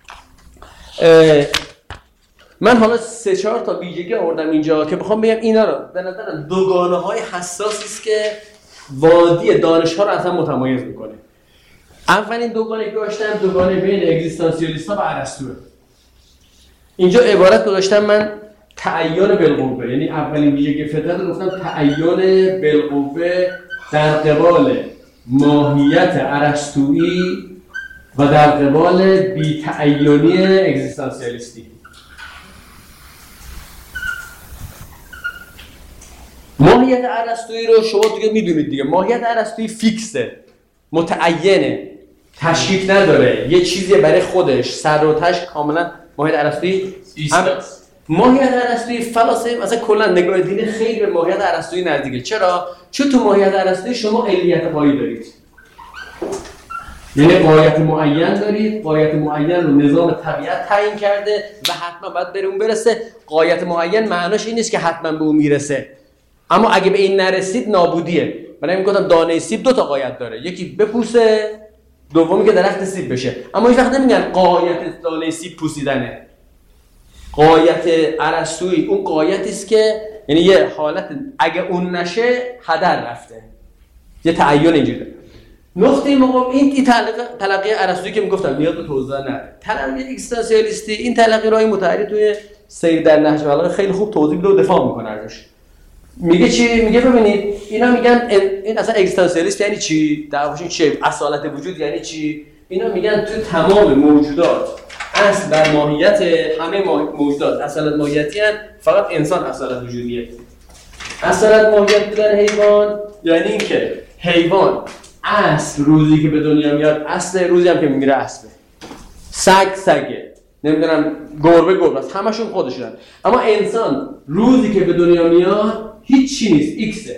من حالا سه چهار تا ویژگی آوردم اینجا که بخوام بگم اینا رو به نظرم دوگانه‌های حساسی است که وادی دانش‌ها رو اصلا متمایز می‌کنه. اولین دوگانه که داشتم دوگانه بین اگزیستانسیالیست‌ها و ارسطو. اینجا عبارت گذاشتم من تعین بالقوه، یعنی اولین ویژگی فطرت رو گفتم تعین بالقوه در قبال ماهیت ارسطویی و در قبال بی‌تعینی اگزیستانسیالیستی. ماهیت ارسطویی رو شما دیگه میدونید دیگه، ماهیت ارسطویی فیکسه، متعینه، تشکیک نداره، یه چیزی برای خودش، سر و تش کاملا ماهیت ارسطویی است. ماهیت ارسطویی فلسفه مثلا کلا نگاه دینی خیلی به ماهیت ارسطویی نزدیکه. چرا؟ چون تو ماهیت ارسطویی شما علیت قایی دارید. یعنی قایت معین دارید، قایت معین رو نظام طبیعت تعیین کرده و حتما باید بره اون برسه. قایت معین معناش این نیست که حتما به اون میرسه. اما اگه به این نرسید نابودیه. من میگم دانه سیب دو تا قایت داره، یکی بپوسه، دومی که درخت سیب بشه. اما هیچ وقت نمیگن قایت دانه سیب پوسیدنه. قایت ارسطویی اون قایتی است که یعنی یه حالت اگه اون نشه هدر رفته. یه تعین اینجوریه. نقطه مقابل این تلقی تلقی ارسطویی که میگفتم نیاز به توضیح نداره. تلقی اگزیستانسیالیستی این تلقی راهی متعالی توی سیر در نهج بلاغه خیلی خوب توضیح میده و دفاع میکنه ازش. میگه چی؟ میگه ببینید اینا میگن این اصلا اگزیستانسیالیست یعنی چی؟ دعواشون چیه؟ اصالت وجود یعنی چی؟ اینا میگن تو تمام موجودات اصل در ماهیت همه موجودات اصالت ماهیتی هست، فقط انسان اصالت وجودیه. اصالت ماهیت بودن حیوان یعنی اینکه حیوان اصل روزی که به دنیا میاد اصل، روزی هم که میمیره اصله. سگ سگه، نمیدونم گربه گربه است، همشون خودشون. اما انسان روزی که به دنیا میاد هیچ چی نیست، ایکسه.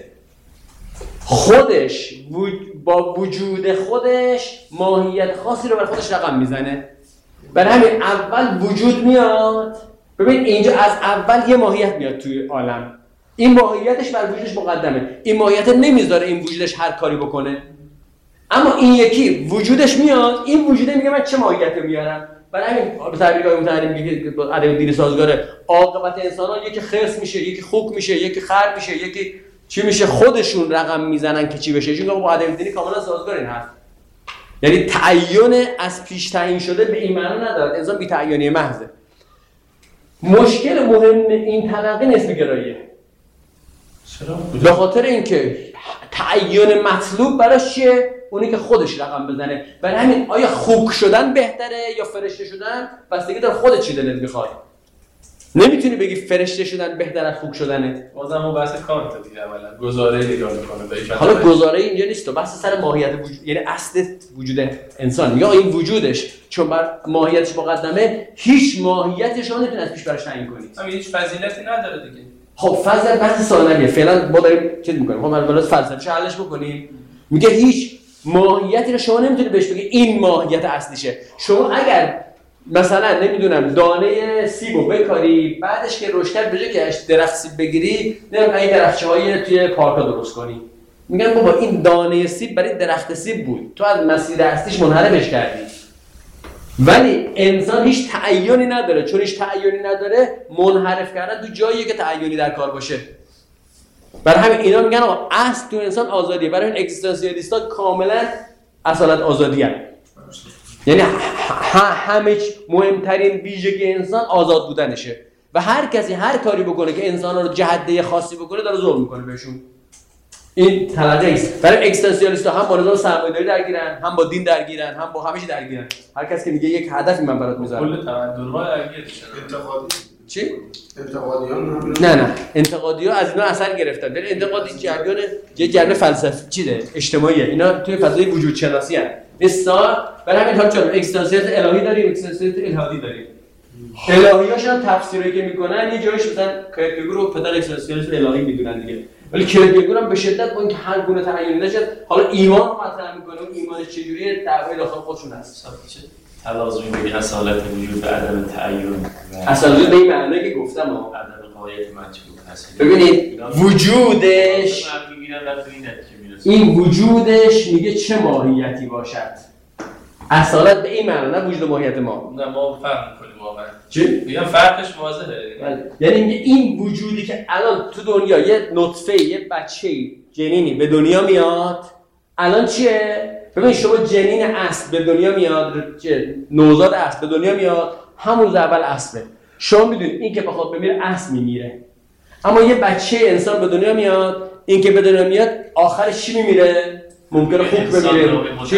خودش با وجود خودش ماهیت خاصی رو برای خودش رقم میزنه. برای همین اول وجود میاد. ببین اینجا از اول یه ماهیت میاد توی عالم. این ماهیتش بر وجودش مقدمه. این ماهیت نمیذاره این وجودش هر کاری بکنه. اما این یکی وجودش میاد، این وجوده میگه من چه ماهیتی میارم. برای همین به تعبیر آقای متحری میگه که ادب دین سازگاره عاقبت انسان‌ها یکی خرس میشه، یکی خوک میشه، یکی خر میشه، یکی چی میشه، خودشون رقم میزنن که چی بشه. چون با ادب دینی کاملا سازگار این حرف. یعنی تعین از پیش تعیین شده به این معنی نداره، انسان بی تعیینی محضه. مشکل مهم این تلقی نسبی گراییه. چرا؟ به خاطر اینکه تعیین مطلوب براش چیه؟ اونی که خودش رقم بزنه. برای همین آیا خوک شدن بهتره یا فرشته شدن؟ بستگی داره خودت چی دلت میخواد. نمیتونی بگی فرشته شدن بهتر از خوک شدنه. بازم اون بحث کانت دیگه عملا گزاره نگاه میکنه به حالا گزاره اینجا نیست، بحث سر ماهیت وجود، یعنی اصل وجود انسان یا این وجودش چون بر ماهیتش مقدمه هیچ ماهیتش رو نمیتونی از پیش براش تعیین کنی. همین هیچ فضیلتی نداره دیگه. خب فضیلت بحث ثانویه. فعلا ما داریم چه می‌کنیم؟ خب اول فلسفه حلش بکنیم. میگه هیچ ماهیتی رو شما نمیتونی بهش بگی این ماهیت اصلیشه. شما اگر مثلا نمیدونم دانه سیبو بکاری بعدش که رشد کرد بجای که درخت سیب بگیری نمیدونم این درختچه‌های توی پارکا درست کنی، میگن بابا این دانه سیب برای درخت سیب بود، تو از مسیر اصلیش منحرفش کردی. ولی انسان هیچ تعیینی نداره، چون هیچ تعیینی نداره منحرف کردن تو جاییه که تعیینی در کار باشه. برای همین اینا میگن آقا اصل تو انسان آزادیه. برای این اگزیستانسیالیست‌ها کاملا اصالت آزادیه. یعنی همه مهمترین ویژگی انسان آزاد بودنشه و هر کسی هر کاری بکنه که انسان‌ها رو جهده خاصی بکنه داره ظلم میکنه بهشون. این طلقه است. برای اگزیستانسیالیست‌ها هم با نظام سرمایه‌داری درگیرن، هم با دین درگیرن، هم با همه چی درگیرن. هر کسی که میگه یک هدفی من برات میذارم. کل تمدن‌ها درگیرن. انتقادی چی؟ انتقادیان نه نه انتقادی‌ها از اینا اثر گرفتن. ولی انتقاد این جریان یه جریان فلسفی چیه؟ اجتماعیه. اینا توی فضای وجود شناسی هستن. مثلا برای همین حال چون اگزیستانسیالیسم الهی داریم، اگزیستانسیالیسم الهادی داریم. الهی‌هاش هم تفسیری که میکنن یه جایش مثلا کرکگور رو پدر اگزیستانسیالیسم الهی میدونن دیگه. ولی کرکگور هم به شدت با اینکه هر گونه تعیین نشد حالا ایمان رو مطرح میکنه و ایمانش چجوریه دعوای داخل خودشون هست. تلازمی بگی اصالت وجود به عدم تعیین. اصالت به این معنی که گفتم ها. عدم قایت مجبور هست. ببینید وجودش این وجودش میگه چه ماهیتی باشد. اصالت به این معنی نه وجود ماهیت ما. نه ما فرق می‌کنیم واقعا. چی؟ میگم فرقش واضحه. بله. یعنی میگه این وجودی که الان تو دنیا یه نطفه یه بچه جنینی به دنیا میاد الان چیه؟ ببین شما جنین اصل به دنیا میاد، نوزاد اصل به دنیا میاد، همون روز اول اصله. شما میدونید این که بخواد بمیره اصل میمیره. اما یه بچه انسان به دنیا میاد، این که به دنیا میاد آخرش چی میمیره؟ ممکنه خوب بمیره.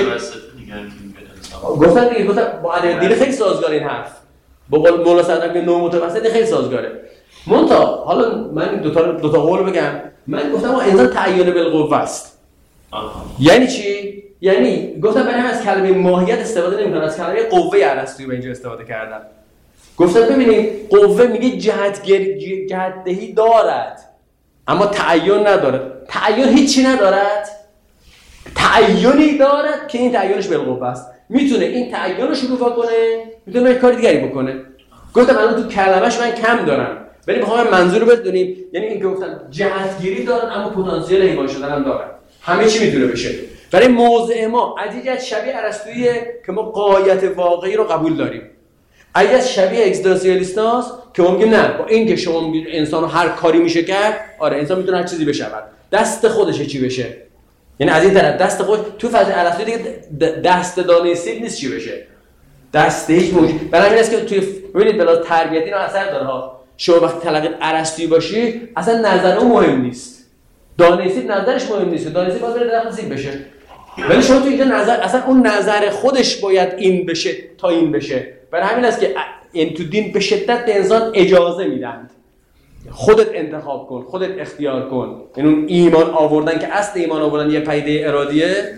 گفتن دیگه گفتن با ادبیات دینی خیلی سازگار این حرف. با قول مولا صدرم که نو متوسط خیلی سازگاره. منتها حالا من دو تا دو تا قول بگم. من گفتم انسان تعیین بالقوه است. یعنی چی؟ یعنی گفتم برای از کلمه ماهیت استفاده نمی‌کنم، از کلمه قوه ارسطویی به اینجا استفاده کردم. گفتم ببینید قوه میگه جهتگری جهتدهی دارد اما تعیین نداره. تعیین هیچی ندارد. تعیینی دارد که این تعیینش بالقوه است. میتونه این تعیین رو شروع کنه، میتونه کار دیگری بکنه. گفتم الان تو کلمه‌اش من کم دارم. ولی می‌خوام منظور رو بدونیم، یعنی این که گفتم جهتگیری دارن اما پتانسیل حیوان شدن هم دارن. همه چی میتونه بشه. برای موضع ما عجیبت شبیه ارسطویی که ما غایت واقعی رو قبول داریم. عجیبت شبیه اگزیستانسیالیستاست که ما میگیم نه، با این که شما میگید انسان رو هر کاری میشه کرد، آره انسان میتونه هر چیزی بشه. دست خودشه چی بشه. یعنی از این طرف دست خود تو فضای ارسطویی دیگه دست دانه سیب نیست چی بشه. دست هیچ موجود. برای همین است که توی ببینید بلا تربیتی اینا اثر داره ها. شما وقتی تلقی ارسطویی باشی اصلا نظر اون مهم نیست. دانه سیب نظرش مهم نیست. دانه سیب باید درخت سیب بشه. ولی شما تو اینجا نظر اصلا اون نظر خودش باید این بشه تا این بشه. برای همین است که این تو دین به شدت به انسان اجازه میدن. خودت انتخاب کن، خودت اختیار کن. این اون ایمان آوردن که اصل ایمان آوردن یه پدیده ارادیه.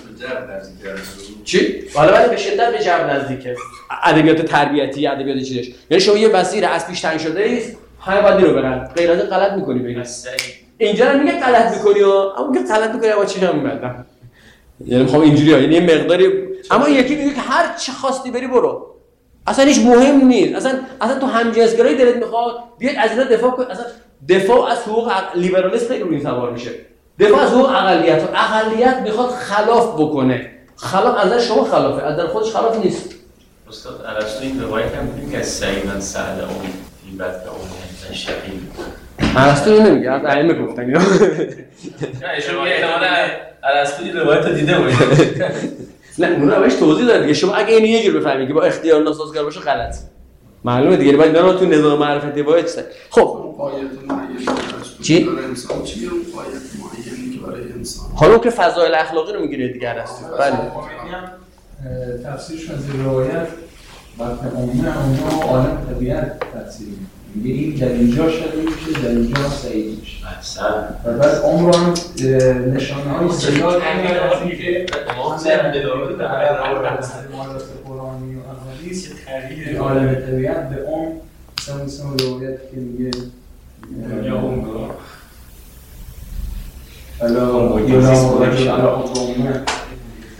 چی؟ حالا ولی به شدت به جبر نزدیکه. ادبیات تربیتی، ادبیات چیزش. یعنی شما یه مسیر از پیش تنگ شده ایست، همه باید رو برن. غیر از غلط می‌کنی ببین. اینجا هم میگه غلط می‌کنی ها، اما که غلط می‌کنی اما چی هم می‌بندم. یعنی می‌خوام اینجوریه، یعنی یه مقداری اما یکی میگه که هر چی خواستی بری برو. اصلا هیچ مهم نیست. اصلا اصلا تو همجنسگرایی دلت میخواد بیاد از اینا دفاع کن. اصلا دفاع از حقوق لیبرالیسم خیلی روی سوار میشه. دفاع از حقوق اقلیت. اقلیت میخواد خلاف بکنه. خلاف از نظر شما خلافه، از نظر خودش خلاف نیست. استاد ارسطو این روایت هم میگه که سعیدن سعد اون فی بد اون شقی. ارسطو اینو نمیگه، از ائمه گفتن اینا. نه ایشون میگه احتمالاً ارسطو این روایت دیده باشه. نه اون روش توضیح داد دیگه. شما اگه اینو یه جور بفهمید که با اختیار ناسازگار باشه غلط. معلومه دیگه باید اینا رو تو نظام معرفتی باید چه. خب قایت معین چی؟ انسان چیه اون قایت معینی که برای انسان؟ حالا که فضایل اخلاقی رو میگیره دیگه ارسطو. بله. تفسیرش از این روایت وقتی عموما اونها عالم طبیعت تفسیر میگه این در اینجا شده میشه در اینجا سعید میشه. و بعد اون رو هم نشانه های سیاد میگه که همه دلالت به مالات قرآنی و احادیث عالم طبیعت به اون مثلا مثل روایت که میگه یا اون رو الا یا رجل علی اطرامه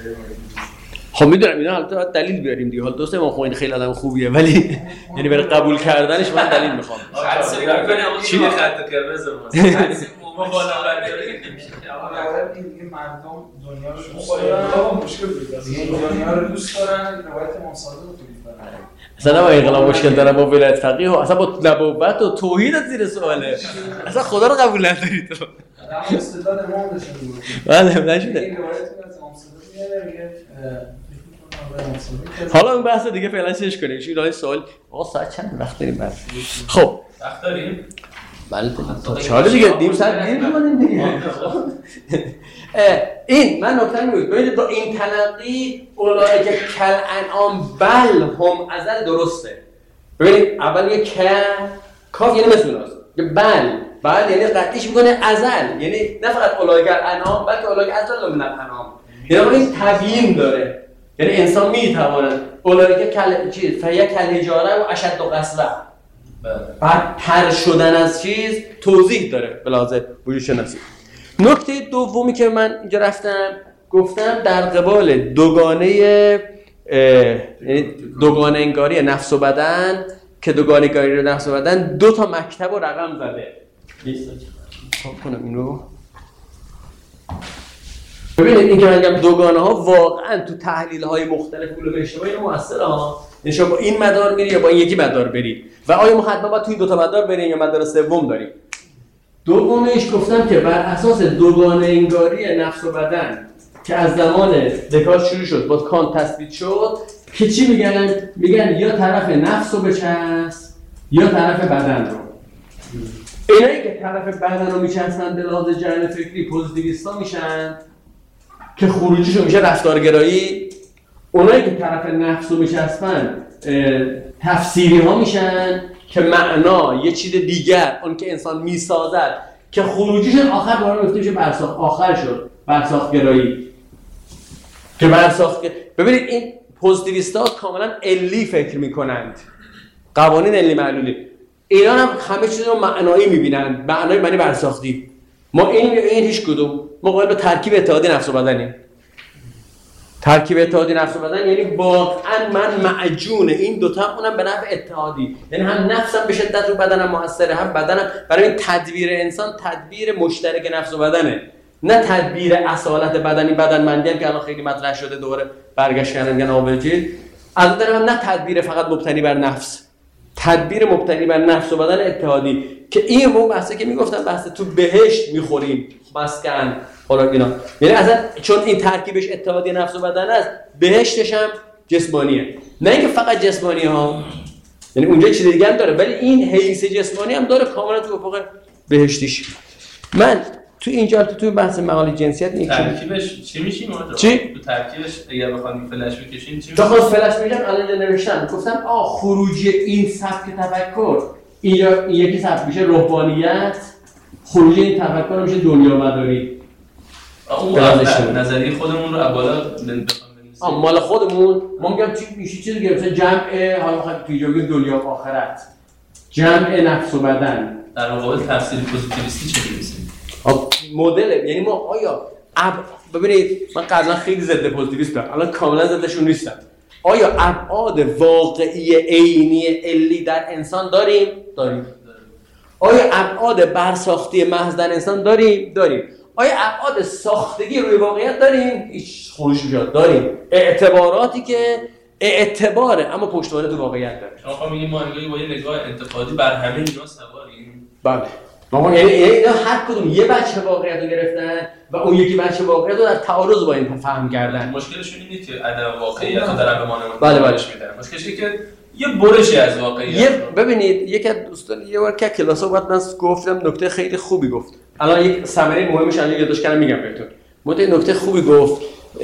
خب میدونم اینا حالا باید دلیل بیاریم دیگه. حالا دوست ما خو این خیلی آدم خوبیه ولی یعنی برای قبول کردنش من دلیل میخوام. چی خط قرمز ماست؟ مخالفت داره که دیگه مردم دنیا رو دوست دارن. مشکل دیگه دنیا رو دوست دارن، روایت امام صادق رو تولید کنن. اصلا با انقلاب مشکل داره با ولایت فقیه و اصلا با نبوت و توحید زیر سواله. اصلا خدا رو قبول نداری تو. اما استدلال امام نشون بود. بله نشده. این روایت از امام صادق میاره میگه حالا اون بحث دیگه فعلا چش کنیم. این سوال آقا ساعت چند وقت داریم بعد؟ خب وقت داریم؟ بله تا چهار دیگه دیم ساعت دیر می‌کنیم دیگه. این من نکته میگم ببینید با این تلقی اولئک کالانعام بل هم ازل درسته. ببینید اول یه ک کاف یعنی مثل اوناست. بل بل یعنی قطعیش میکنه ازل، یعنی نه فقط اولئک الانعام بلکه اولئک ازل من الانعام. یعنی این تبیین داره. یعنی انسان میتواند اولئک کل چیز فیا کالحجاره و اشد قسوه. بعد تر شدن از چیز توضیح داره به لحاظ وجود شناسی. نکته دومی که من اینجا رفتم گفتم در قبال دوگانه یعنی دوگانه انگاری نفس و بدن که دوگانه انگاری نفس و بدن دو تا مکتب و رقم زده. حساب کنم اینو. ببینید این که من میگم دوگانه ها واقعا تو تحلیل های مختلف علوم اجتماعی موثره ها. یعنی شما با این مدار میری یا با این یکی مدار بری و آیا ما حتما باید توی دو تا مدار بریم یا مدار سوم داریم؟ دومیش گفتم که بر اساس دوگانه انگاری نفس و بدن که از زمان دکارت شروع شد با کانت تثبیت شد که چی میگن؟ میگن یا طرف نفس رو بچسب یا طرف بدن رو. اینایی که طرف بدن رو میچسبن به لحاظ جریان فکری پوزیتیویستا میشن که خروجیشون میشه رفتارگرایی. اونایی که طرف نفس رو میچسبن تفسیری ها میشن که معنا یه چیز دیگر اون که انسان میسازد که خروجیشون آخر دوباره میفته میشه برساخت. آخر شد برساختگرایی که برساخت. ببینید این پوزیتیویستا کاملا علی فکر میکنند، قوانین علی معلولی. اینا هم همه چیز رو معنایی میبینند، معنای معنی برساختی. ما این این هیچ کدوم ما قائل به ترکیب اتحادی نفس و بدنیم. ترکیب اتحادی نفس و بدن یعنی واقعا من معجون این دوتا، اونم به نفع اتحادی، یعنی هم نفسم به شدت رو بدنم موثره هم بدنم. برای این تدبیر انسان تدبیر مشترک نفس و بدنه، نه تدبیر اصالت بدنی بدنمندی هم که الان خیلی مطرح شده دوباره برگشت کردن میگن آبجید. از اون طرف هم نه تدبیر فقط مبتنی بر نفس، تدبیر مبتنی بر نفس و بدن اتحادی که این اون بحثه که میگفتم بحث تو بهشت میخوریم مسکن حالا اینا، یعنی اصلا چون این ترکیبش اتحادی نفس و بدن است بهشتش هم جسمانیه، نه اینکه فقط جسمانی ها، یعنی اونجا چیز دیگه هم داره ولی این حیث جسمانی هم داره کاملا تو افق بهشتیش. من تو اینجا تو تو بحث مقاله جنسیت این ترکیبش چی میشیم آقا؟ چی؟ تو ترکیبش اگر بخوام فلش بکشیم چی میشه؟ تو خود فلش میگم الان اینجا نوشتم گفتم آ خروجی این سبک تفکر اینجا این یکی سبک میشه روحانیت، خروجی این تفکر میشه دنیا مداری. اون نظریه خودمون رو بالا بخوام آ مال خودمون ما میگم چی میشه چیزی که مثلا جمع حالا بخوام تو دنیا و آخرت، جمع نفس و بدن در مقابل تفسیر پوزیتیویستی چه می‌رسیم؟ مدل یعنی ما آیا اب... ببینید من قبلا خیلی ضد پوزیتیویستم الان کاملا ضدشون نیستم. آیا ابعاد واقعی عینی علی در انسان داریم؟ داریم. آیا ابعاد برساختی محض در انسان داریم؟ داریم. آیا ابعاد ساختگی روی واقعیت داریم؟ هیچ خروج میاد داریم. اعتباراتی که اعتباره اما پشتوانه تو واقعیت داره. شما میگید ما نگاهی با یه نگاه انتقادی بر همه اینا سواریم؟ بله. ما یعنی اینا هر کدوم یه بچه واقعیت رو گرفتن و اون یکی بچه واقعیت رو در تعارض با این فهم کردن. مشکلشون اینه که عدم واقعیت رو دارن به ما نمایش بله بله میدن. مشکلش اینه که یه برشی از واقعیت. یه ببینید یک از دوستان یه بار که کلاسا بود من گفتم نکته خیلی خوبی گفت. الان یک ثمره مهمش الان یادداشت کردم میگم بهتون. مدت نکته خوبی گفت.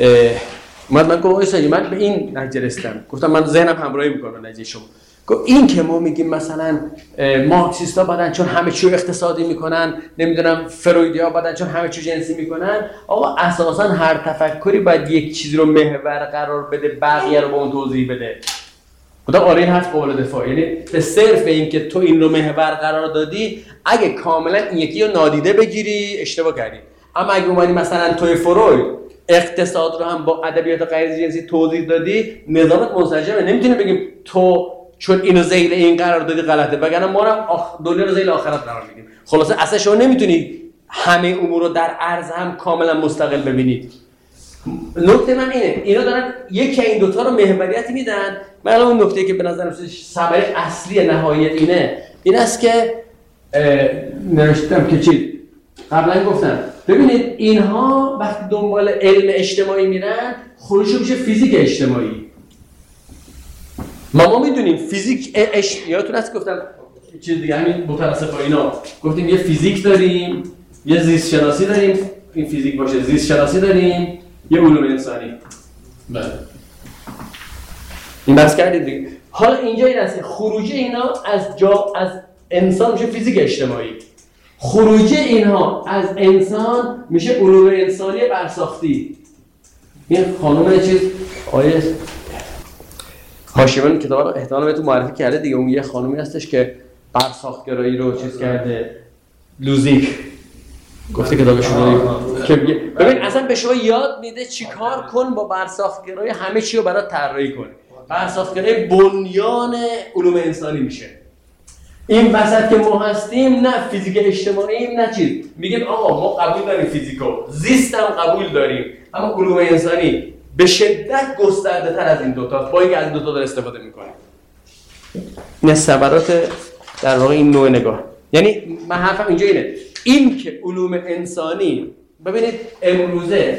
من من گفتم من به این نتیجه رسیدم. گفتم من ذهنم همراهی میکنه نتیجه شما. این که ما میگیم مثلا مارکسیستا بدن چون همه چی رو اقتصادی میکنن، نمیدونم فرویدیا بدن چون همه چی جنسی میکنن، آقا اساسا هر تفکری باید یک چیزی رو محور قرار بده بقیه رو به اون توضیح بده. خدا آره این حرف قابل دفاع، یعنی به صرف این که تو این رو محور قرار دادی اگه کاملا این یکی رو نادیده بگیری اشتباه کردی. اما اگه اومدی مثلا توی فروید اقتصاد رو هم با ادبیات غیر جنسی توضیح دادی، نظامت منسجمه. نمیتونیم بگیم تو چون اینو ذیل این قرار دادی غلطه، وگرنه ما هم آخ... دنیا رو ذیل آخرت قرار میدیم. خلاصه اصلا شما نمیتونی همه امور رو در عرض هم کاملا مستقل ببینید. نکته من اینه، اینا دارن یکی این دوتا رو محوریتی میدن. من الان نکته که به نظرم ثمره اصلی نهایی اینه این است که نوشتم که چی قبلا گفتم، ببینید اینها وقتی دنبال علم اجتماعی میرن خروجش میشه فیزیک اجتماعی. ما ما میدونیم فیزیک اش... یادتون هست گفتم چیز دیگه همین متناسب با اینا گفتیم یه فیزیک داریم، یه زیست شناسی داریم، این فیزیک باشه، زیست شناسی داریم، یه علوم انسانی. بله. این بحث کردید دیگه. حالا اینجا این است خروج اینا از جا از انسان میشه فیزیک اجتماعی. خروج اینها از انسان میشه علوم انسانی برساختی. این خانم چیز آیه هاشمیان کتاب رو احتمالاً بهتون معرفی کرده دیگه. اون یه خانومی هستش که برساختگرایی رو چیز کرده، لوزیک گفته کتابش رو که ببین اصلا به شما یاد میده چیکار کن با برساختگرایی، همه چی رو برات طراحی کن. برساختگرایی بنیان علوم انسانی میشه. این وسط که ما هستیم نه فیزیک اجتماعی نه چیز، میگیم آقا ما قبول داریم فیزیکو، زیست هم قبول داریم، اما علوم انسانی به شدت گسترده تر از این دوتا، با اینکه از این دوتا داره استفاده میکنه. این ثمرات در واقع این نوع نگاه. یعنی من حرفم اینجا اینه، این که علوم انسانی ببینید امروزه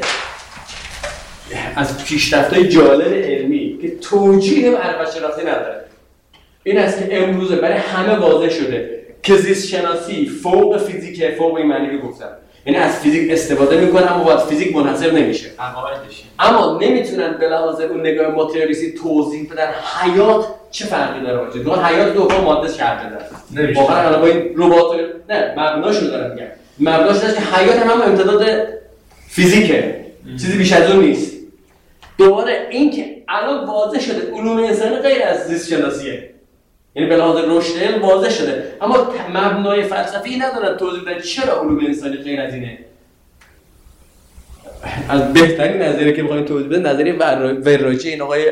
از پیشرفت‌های جالب علمی که توجیه معرفت شناسی نداره، این است که امروزه برای همه واضح شده که زیست شناسی فوق فیزیکه، فوق این معنی رو گفتم، یعنی از فیزیک استفاده میکنن اما با فیزیک منحصر نمیشه. اما نمیتونن به لحاظ اون نگاه ماتریالیستی توضیح بدن حیات چه فرقی داره باشه. دو حیات دو تا ماده شرط داره. واقعا الان با این ربات نه مبناشو دارم میگم. مبناش هست که حیات هم امتداد فیزیکه. چیزی بیش از اون نیست. دوباره این که الان واضح شده علوم انسانی غیر از زیست شناسیه. یعنی به لحاظ رشد علم واضح شده، اما مبنای فلسفی ندارن توضیح بدن چرا علوم انسانی غیر از اینه. از بهترین نظریه که می‌خوایم توضیح بدن نظریه وراجی این آقای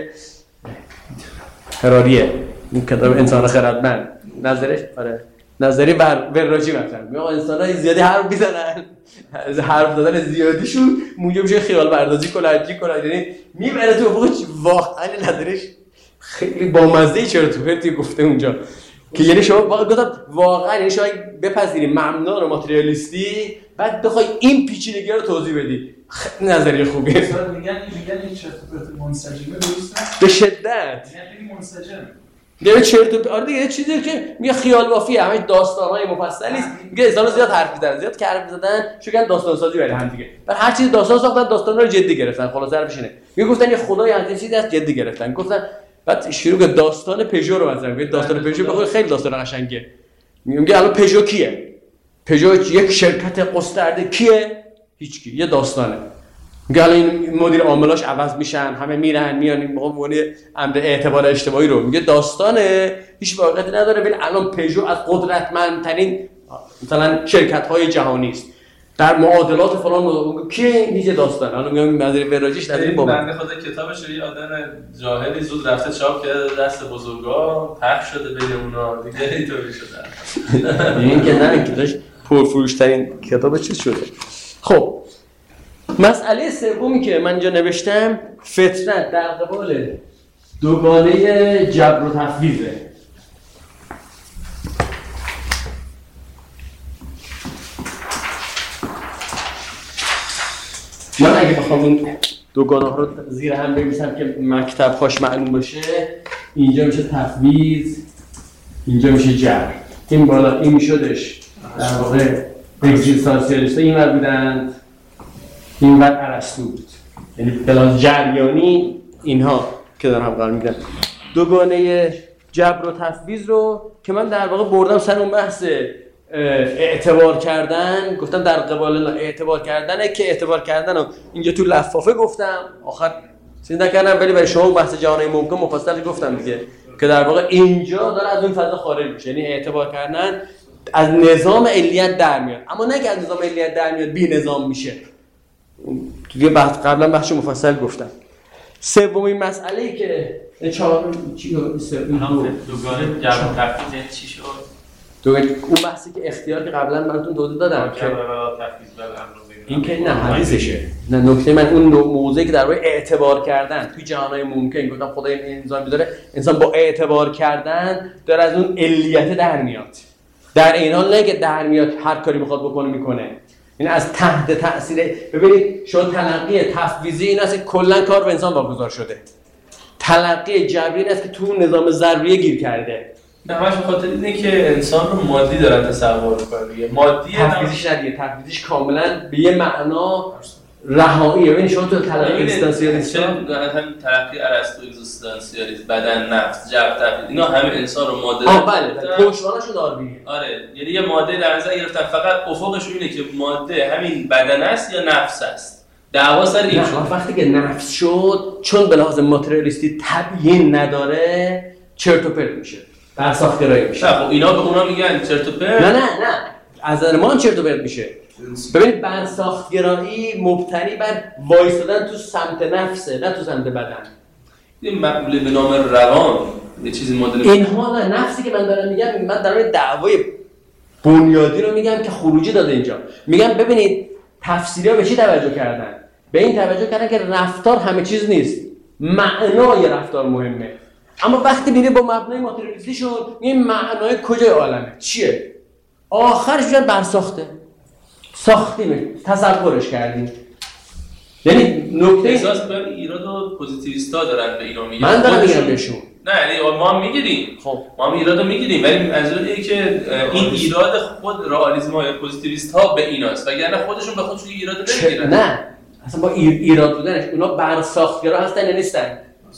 هراریه، این کتاب انسان خردمند. نظرش آره نظریه وراجی مثلا میگه انسان‌ها زیادی حرف میزنن، از حرف دادن زیادیشون موجب میشه خیال پردازی کلاجی کنه، یعنی میبره تو افق. واقعا نظرش خیلی بامزه‌ای چرا تو پرتی گفته اونجا که یعنی شما واقعا گفتم واقعا یعنی شما بپذیری مبنا رو ماتریالیستی بعد بخوای این پیچیدگی رو توضیح بدی، خیلی نظریه خوبیه. مثلا میگن میگن این چرت و پرت منسجمه درسته به شدت، یعنی منسجم میگه چرت و آره دیگه یه چیزی که میگه خیال بافیه، همه داستان‌های مفصلی است. میگه انسان زیاد حرف می‌زنن، زیاد که حرف می‌زدن شو داستان سازی برای هم دیگه. بعد هر چیز داستان ساختن، داستان رو جدی گرفتن. خلاص حرفش اینه. میگه گفتن یه خدای همین چیزی هست جدی گرفتن. گفتن بعد شروع کرد داستان پژو رو مثلا میگه داستان پژو بخواد خیلی داستان قشنگه. میگه الان پژو کیه؟ پژو یک شرکت گسترده کیه؟ هیچ کی، یه داستانه. میگه الان این مدیر عاملاش عوض میشن، همه میرن میان، این موقع مونی امر اعتبار اجتماعی رو میگه داستانه، هیچ واقعیتی نداره. ولی الان پژو از قدرتمندترین مثلا شرکت‌های جهانی است. در معادلات فلان کی هیچ داستان. الان میگم نظری وراجیش نظری با بنده خدا کتابش یه آدم جاهلی زود رفته چاپ کرده دست بزرگا پخش شده بین اونا دیگه اینطوری شده. این که نه که داشت پرفروش‌ترین کتاب چیز شده. خب مسئله سومی که من اینجا نوشتم فطرت در قبال دوگانه جبر و تفویضه. من اگه بخوام اون دوگانه ها رو زیر هم بنویسم که مکتب هاش معلوم باشه، اینجا میشه تفویض، اینجا میشه جبر. این بالا این میشدش در واقع اگزیستانسیالیست این ور بودند، این ور ارسطو بود. یعنی بلان جریانی اینها که دارن هم قرار میگیرن. دوگانه جبر و تفویض رو که من در واقع بردم سر اون بحث اعتبار کردن، گفتم در قبال اعتبار کردنه که اعتبار کردن رو اینجا تو لفافه گفتم، آخر چیز نکردم، ولی برای شما بحث جهانی ممکن مفصل گفتم دیگه که در واقع اینجا داره از اون فضا خارج میشه. یعنی اعتبار کردن از نظام علیت در میاد، اما نه که از نظام علیت در میاد بی نظام میشه. توی بحث قبلا بخش مفصل گفتم. سومین مسئله‌ای که چهار چی رو سوم دوگانه جمع تفویض چی شد؟ دوگانه اون بحثی که اختیار که قبلا براتون توضیح دادم که این که نه حدیثشه. نه نکته من اون موضوعی که در واقع اعتبار کردن توی جهان‌های ممکن گفتم خدا این انسان می‌ذاره، انسان با اعتبار کردن داره از اون علیت در میاد. در این حال نه که در میاد هر کاری میخواد بکنه میکنه. این از تحت تاثیر ببینید شما تلقی تفویضی این است که کلا کار به انسان واگذار شده. تلقی جبری این است که تو نظام ضروری گیر کرده. نه همش به خاطر اینه که انسان رو مادی دارن تصور می‌کنه دیگه. مادی تفویضیش ندیگه، تفویضیش کاملا به یه معنا رهاییه. ببین شما تو تلقی اگزیستانسیالیسم هم تلقی ارسطو اگزیستانسیالیسم، بدن، نفس، جبر، تفویض، اینا همه انسان رو ماده آه بله پشتوانه‌شو داروینه. آره یعنی یه ماده در نظر گرفتن، فقط افقش اینه که ماده همین بدن است یا نفس است. دعوا سر این شد. وقتی که نفس شد چون به لحاظ ماتریالیستی تبیین نداره چرت و پرت میشه. برساختگرایی میشه. خب اینا به اونا میگن چرت و پرت. نه نه نه از نظر ما چرت و پرت میشه. ببینید برساختگرایی مبتنی بر وایسادن تو سمت نفسه نه تو سمت بدن. این مقوله به نام روان یه چیزی مدل اینها نه نفسی که من دارم میگم، من دارم دعوای بنیادی رو میگم که خروجی داده اینجا. میگم ببینید تفسیرها به چی توجه کردن؟ به این توجه کردن که رفتار همه چیز نیست، معنای رفتار مهمه. اما وقتی میره با مبنای ماتریالیستی شد این معنای کجای عالمه چیه؟ آخرش میشن برساخته ساختیم، تصورش کردیم. یعنی نکته احساس کنم ایراد و پوزیتیویست‌ها دارن به اینا میگن. من دارم میگم بهشون نه یعنی ما هم میگیریم. خب ما هم ایرادو میگیریم ولی منظور اینه که این ایراد خود رئالیسم‌ها یا پوزیتیویست‌ها به ایناست وگرنه خودشون به خودشون ایراد نمیگیرن. نه اصلا با ایراد بودنش اونا برساختگرا هستن یا نیستن؟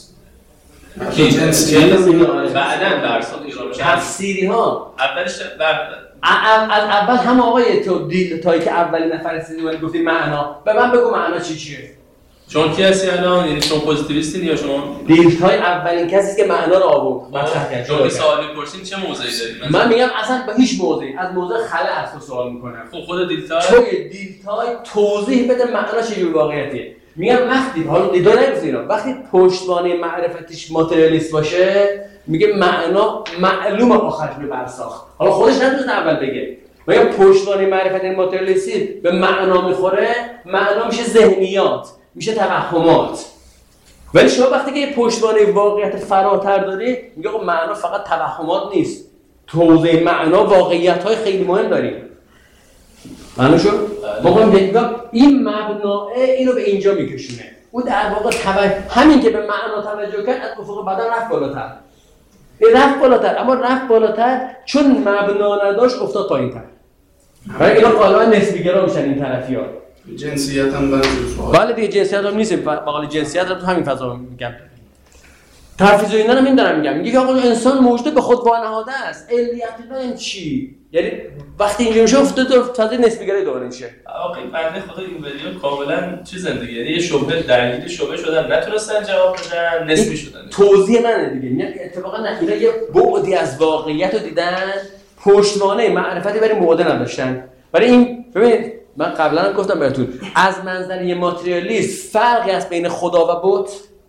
که جنسیت بعداً برساختگرا میشن. تفسیری ها اولش بعد از اول هم آقای تو دیل تایی که اولین نفر سیدی من گفتی معنا به من بگو معنا چی چیه؟ چون کی هستی الان؟ یعنی شما پوزیتیویستی یا شما دیل تای اولین کسی که معنا رو آورد مطرح کرد. شما سوال می‌پرسین چه موضعی دارید؟ من میگم اصلا به هیچ موضعی از موضوع خلأ از تو سوال میکنم. خب خود دیل تای توی دیل تای توضیح بده معنا چه واقعیتیه. میگم وقتی حالا دیدو نگذیرم وقتی پشتوانه معرفتیش ماتریالیست باشه میگه معنا معلومه آخرش به برساخت. حالا خودش نمیتونه اول بگه. میگم پشتوانه معرفت ماتریالیستی به معنا میخوره، معنا میشه ذهنیات، میشه توهمات. ولی شما وقتی که یه پشتوانه واقعیت فراتر داری میگه آقا معنا فقط توهمات نیست. توضیح معنا واقعیت‌های خیلی مهم داریم. معنا شد؟ واقعا بگم این مبناه اینو به اینجا میکشونه. او در واقع توجه همین که به معنا توجه کرد از افق بدن رفت بالاتر. این رفت بالاتر اما رفت بالاتر چون مبنا نداشت افتاد پایین‌تر. ولی اینا غالبا نسبی‌گرا میشن این طرفی‌ها. جنسیت هم بعضی بله دیگه جنسیت هم نیست. مقاله جنسیت رو تو همین فضا میگم. تفسیر اینا رو من دارم میگم. میگه آقا انسان موجود به خود وانهاده است. علیت این چی؟ یعنی وقتی اینجا میشه افتاد تو فضای نسبی‌گرایی دوباره میشه. آقا این بنده خدا این ویدیو کاملا چی زندگی یعنی یه شبهه درگیر شبهه شدن نتونستن جواب بدن نسبی شدن. توضیح منه دیگه. میگم اتفاقا نه اینا یه بعدی از واقعیت رو دیدن پشتوانه معرفتی برای معادل نداشتن. برای این ببینید من قبلا هم گفتم بهتون از منظر یه ماتریالیست فرقی هست بین خدا و بت؟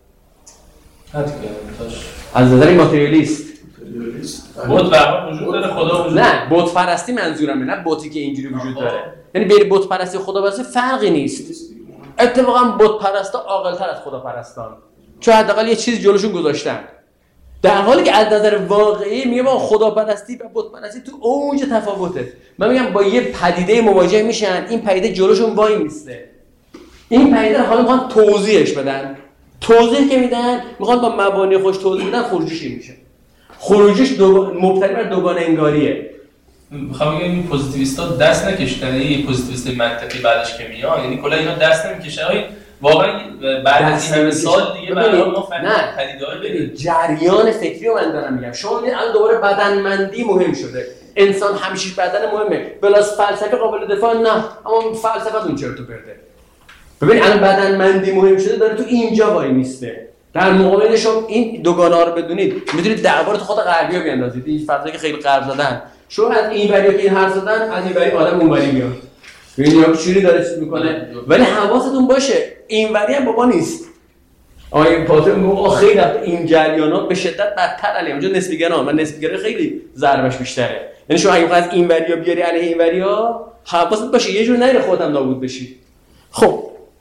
از نظر ماتریالیست بت واقعا وجود داره خدا وجود نه بت پرستی منظورمه نه بتی که اینجوری وجود داره. یعنی بین بت پرستی و خدا پرستی فرقی نیست. اتفاقا بت پرستا عاقل‌تر از خدا پرستان چون حداقل یه چیز جلوشون گذاشتن. در حالی که از نظر واقعی میگم با خدا پرستی و بت پرستی تو اوج تفاوته. من میگم با یه پدیده مواجه میشن این پدیده جلوشون وای میسته. این پدیده رو حالا میخوان توضیحش بدن. توضیح که میدن میخوان با مبانی خوش توضیح بدن خروجیش این میشه. خروجیش دو... مبتنی بر دوگانه انگاریه. میخوام بگم این پوزیتیویستا دست نکشتن این پوزیتیویست منطقی بعدش که میاد یعنی کلا اینا دست نمیکشن. واقعا بعد از این سال دیگه برای ما فهمیدن پدیده‌های ببینید جریان فکری رو من دارم میگم. شما الان دوباره بدنمندی مهم شده. انسان همیشه بدن مهمه. بلاس فلسفه قابل دفاع نه اما فلسفه اون چرت و پرته. ببین الان بدنمندی مهم شده داره تو اینجا وای میسته. در مقابل شما این دوگانه رو بدونید میتونید دعوا رو تو خود غربی‌ها بیاندازید. این فضایی که خیلی غرب زدن. شما از این وریو که این حرف زدن از این وری آدم اون وری میاد. ببینید چوری داره چیز میکنه، ولی حواستون باشه اینوری هم بابا نیست. آقای پاتر میگه خیلی این جریانات به شدت بدتر علیه اونجا نسبیگران و نسبیگرای خیلی ضربش بیشتره. یعنی شما اگه از اینوریا بیاری علیه اینوریا حواست باشه یه جور نره خودم نابود بشی. خب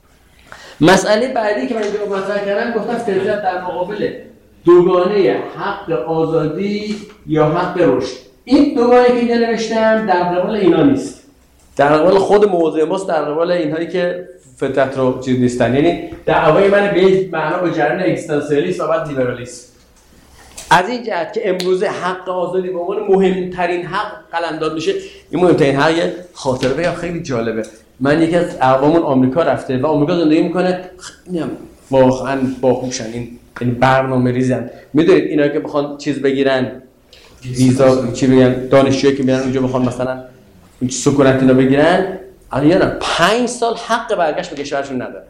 مسئله بعدی که من اینجا مطرح کردم گفتم فطرت در مقابل دوگانه حق آزادی یا حق رشد. این دوگانه که اینجا نوشتم در قبال اینا نیست، در قبال خود موضوع ماست، در قبال اینهایی که فطرت رو چیز نیستن. یعنی دعوای من به یک معنا با جریان اگزیستانسیالیسم و بعد لیبرالیسم از این جهت که امروز حق آزادی به عنوان مهمترین حق قلمداد میشه. این مهمترین حق یه خاطره بگم خیلی جالبه. من یکی از اقوامون آمریکا رفته و آمریکا زندگی میکنه، نمیدونم واقعا باهوشن، این یعنی برنامه‌ریزن. میدونید اینا که بخوان چیز بگیرن ویزا چی بگن، دانشجویی که میرن اونجا بخوان مثلا سکونت اینا بگیرن، الان پنج سال حق برگشت به کشورشون ندارن.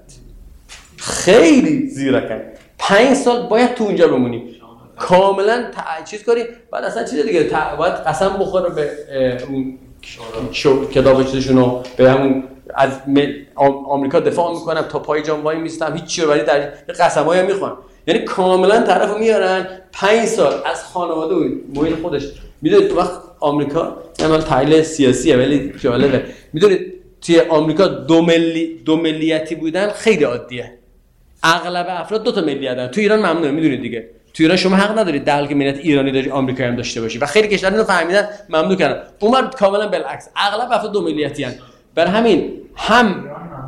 خیلی زیرکن. پنج سال باید تو اونجا بمونیم، کاملا چیز کنی، بعد اصلا چیز دیگه باید قسم بخوره به اون کتاب چیزشون رو، به همون از آمریکا دفاع میکنم تا پای جام وای میستم هیچ چیزی، ولی در قسمایی میخوان. یعنی کاملا طرفو میارن پنج سال از خانواده و محیط خودش. میدونید تو وقت آمریکا عمل تحلیل سیاسیه ولی جالبه، میدونید توی آمریکا دو ملی دو ملیتی بودن خیلی عادیه. اغلب افراد دو تا ملیت دارن. تو ایران ممنوعه، میدونید دیگه. تو ایران شما حق ندارید در حالی که ملیت ایرانی داری آمریکایی هم داشته باشی و خیلی کشورها اینو فهمیدن ممنوع کردن. اونور کاملا بالعکس، اغلب افراد دو ملیتی ان. برای همین هم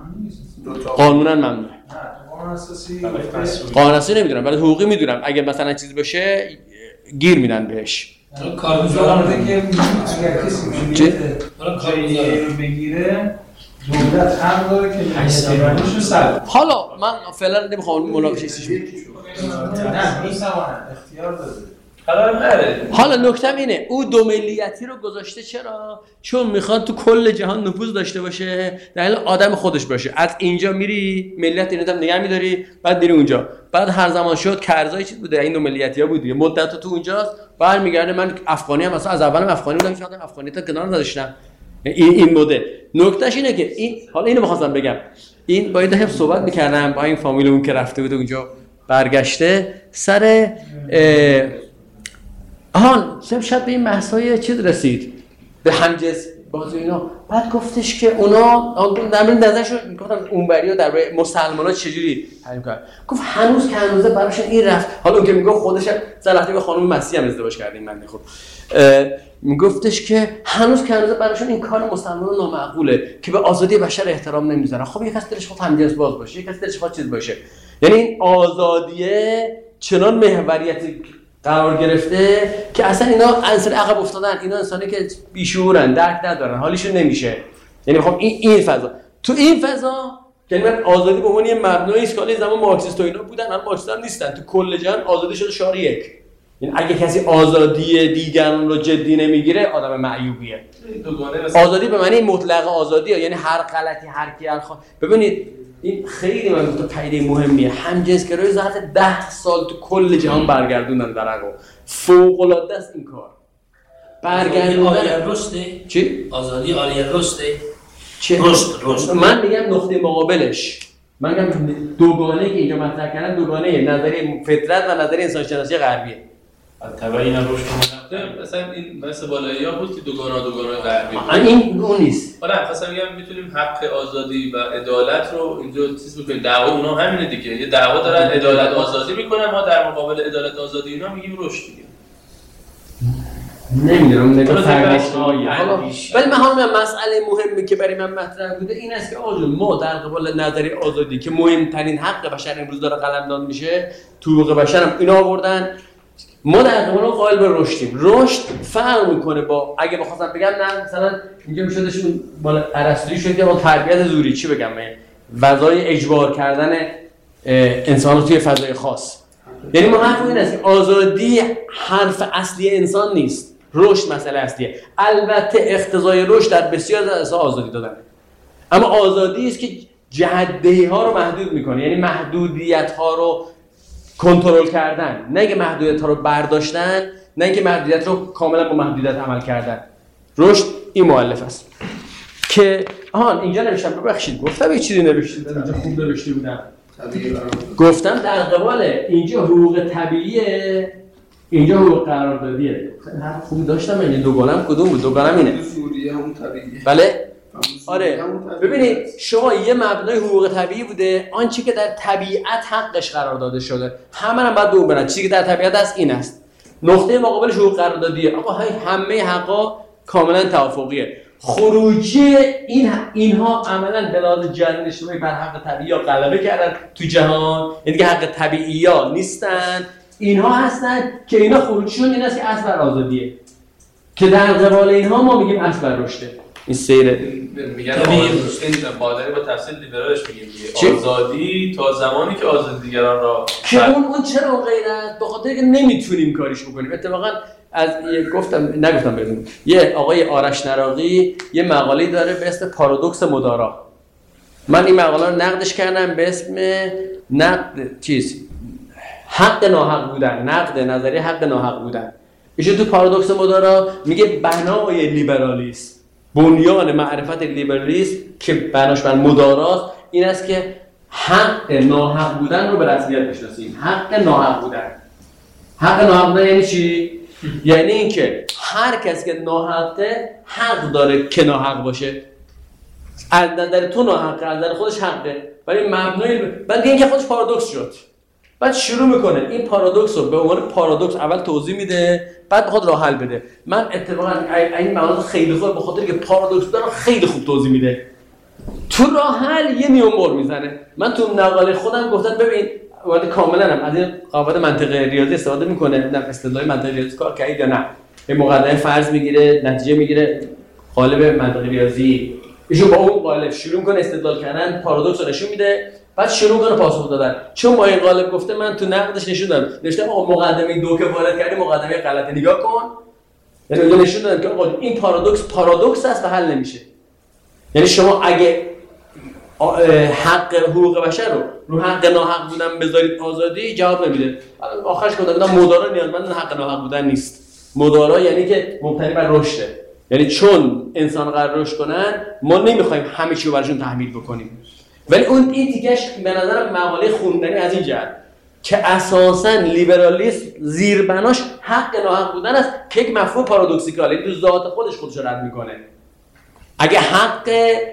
قانونا ممنوعه. قانون اساسی نمیدونم ولی حقوقی میدونم، اگه مثلا چیزی بشه گیر میدن بهش. کارگزار که اگر کسی میشه جایی رو بگیره دولت حق داره که ایرانیش رو سلب. حالا من فعلا نمیخوام مناقشه چیزی نه میتونه اختیار داره. حالا نکته اینه او دو ملیتی رو گذاشته چرا؟ چون میخواد تو کل جهان نفوذ داشته باشه، در حال آدم خودش باشه. از اینجا میری ملیت اینو هم نگه میداری، بعد میری اونجا، بعد هر زمان شد کرزای چیز بوده این دو ملیتی‌ها بود دیگه، مدت تو اونجاست، برمیگرده من افغانی هم مثلا از اولم افغانی بودم، هیچ وقت افغانی تا کنار نداشتم. این این مدل. نکتهش اینه که این حالا اینو می‌خواستم بگم، این باید هم صحبت می‌کردم با این فامیل اون که رفته بود اونجا برگشته سر آهان سم شب به این بحث‌های چیز رسید به همجنس بازی اینا، بعد گفتش که اونا در مورد نظرش رو گفتم اونوری‌ها درباره مسلمان‌ها چجوری تعیین کردن. گفت هنوز که هنوزه براشون این رفت. حالا اون که میگه خودش زلفتی به خانم مسیح هم ازدواج کردیم من خب میگفتش که هنوز که هنوزه براشون این کار مسلمان‌ها نامعقوله که به آزادی بشر احترام نمیذارن. خب یک کس دلش خود همجنس باز باشه، یک کس دلش خود چیز باشه. یعنی این آزادیه چنان محوریتی قرار گرفته که اصلا اینا انسان عقب افتادن، اینا انسانی که بیشعورن، درک ندارن، حالیشون نمیشه. یعنی خب این این فضا تو این فضا کلمه آزادی به عنوان یه مبنای است که زمان مارکسیست و اینا بودن، الان مارکسیست هم نیستن. تو کل جهان آزادی شده شعار یک. یعنی اگه کسی آزادی دیگران رو جدی نمیگیره آدم معیوبیه. آزادی به معنی مطلق آزادیه، یعنی هر غلطی هر کی هر خوا... ببینید این خیلی من گفتم پدیده مهمیه. همجنسگرایی ظرف ده سال تو کل جهان برگردوندن در عقب. فوق العاده است این کار. برگردوندن آلیه رشته؟ چی؟ آزادی آلیه رشته؟ چه؟ رشد رشد. من میگم نقطه مقابلش. من میگم دوگانه که اینجا مطرح کردن دوگانه نظریه فطرت و نظریه انسان شناسی غربیه. البته اینا روش کنم مثلا این بحث بالایی‌ها بود که دوگانه دوگانه غربی. این اون نیست. آره خواستم بگم میتونیم حق آزادی و عدالت رو اینجا چیز بکنیم. دعوا اونا همینه دیگه. یه دعوا دارن عدالت آزادی میکنن، ما در مقابل عدالت آزادی اینا میگیم رشد دیگه. نمیدونم نگاه فرق‌های حالا ولی من همون مسئله مهمی که برای من مطرح بوده این است که آقا ما در قبال نظریه آزادی که مهمترین حق بشر امروز داره قلمداد میشه، تو حقوق بشر هم اینا آوردن، ما در قبال قائل به رشدیم. رشد فرق میکنه با اگه بخواستم بگم نه مثلا اینجا میشدشون بالا ارسطویی شد یا با تربیت زوری چی بگم من وظایف اجبار کردن انسان رو توی فضای خاص. یعنی ما حرف این است که آزادی حرف اصلی انسان نیست، رشد مسئله اصلیه. البته اقتضای رشد در بسیار از آزادی دادن، اما آزادی است که جهت‌دهی ها رو محدود میکنه، یعنی محدودیت ها رو کنترل کردن، نه اینکه محدودیت ها رو برداشتن، نه اینکه محدودیت رو کاملا با محدودیت عمل کردن. رشد این مؤلف است که آها اینجا نوشتم ببخشید گفتم یه چیزی نوشتم اینجا خوب نوشته بودم گفتم در قبال اینجا حقوق طبیعیه اینجا حقوق قراردادیه. هر خوب داشتم این دوگانم کدوم بود؟ دوگانم اینه سوریه همون طبیعیه. بله آره ببینید شما یه مبنای حقوق طبیعی بوده آنچه که در طبیعت حقش قرار داده شده همه هم باید دوم برن. چیزی که در طبیعت هست این است. نقطه مقابلش حقوق قراردادیه. آقا همه حقا کاملا توافقیه. خروجی این اینها عملا به لحاظ جریان اجتماعی بر حق طبیعی ها غلبه کردن تو جهان. یعنی دیگه حق طبیعی ها نیستن. اینها هستن که اینا خروجشون این است که اصل بر آزادیه که در قبال اینها ما میگیم اصل بر رشده. این سیره میگن این مادری با تفسیر لیبرالش میگیم آزادی تا زمانی که آزادی دیگران را که اون اون چرا اون غیرت به خاطر که نمیتونیم کاریش بکنیم. اتفاقا از گفتم نگفتم بهتون یه آقای آرش نراقی یه مقاله داره به اسم پارادوکس مدارا. من این مقاله رو نقدش کردم به اسم نقد چیز حق ناحق بودن، نقد نظریه حق ناحق بودن. ایشون تو پارادوکس مدارا میگه بنای لیبرالیسم، بنیان معرفت لیبرالیسم که بناش بر مداراست این است که حق ناحق بودن رو به رسمیت بشناسیم. حق ناحق بودن. حق ناحق بودن یعنی چی؟ یعنی اینکه هر کس که ناحقه حق داره که ناحق باشه. از نظر تو ناحقه، از نظر خودش حقه. ولی مبنای بعد اینکه خودش پارادوکس شد. بعد شروع میکنه این پارادوکس رو به عنوان پارادوکس اول توضیح میده بعد بخواد راه حل بده. من اتفاقا این مقاله خیلی خوبه به خاطر که پارادوکس رو خیلی خوب توضیح میده. تو راه حل یه نیومور میزنه. من تو مقاله خودم گفتم ببین وارد کاملا هم از این قواعد منطق ریاضی استفاده میکنه. نه اصطلاح منطق ریاضی کار کرد یا نه. این مقدمه فرض میگیره، نتیجه میگیره، قالب منطق ریاضی. ایشون با اون قالب شروع میکنه استدلال کردن، پارادوکس رو نشون میده. بعد شروع کنه پاسخ دادن. چون با این قالب گفته من تو نقدش نشون دادم. نوشتم آقا مقدمه دو که وارد کردی مقدمه غلط نگاه کن. یعنی اونجا نشون دادم که آقا این پارادوکس پارادوکس است و حل نمیشه. یعنی شما اگه حق حقوق بشر رو رو حق ناحق بودن بذارید آزادی جواب نمیده. آخرش گفتم مدارا نیازمند حق ناحق بودن نیست. مدارا یعنی که مبتنی بر رشده. یعنی چون انسان قرار رشد کنن ما نمیخوایم همه چی رو براشون تحمیل بکنیم. ولی اون این دیگهش به نظر مقاله خوندنی از این جهت که اساساً لیبرالیسم زیربناش حق ناحق بودن است که یک مفهوم پارادوکسیکاله تو ذات خودش خودش رد میکنه. اگه حق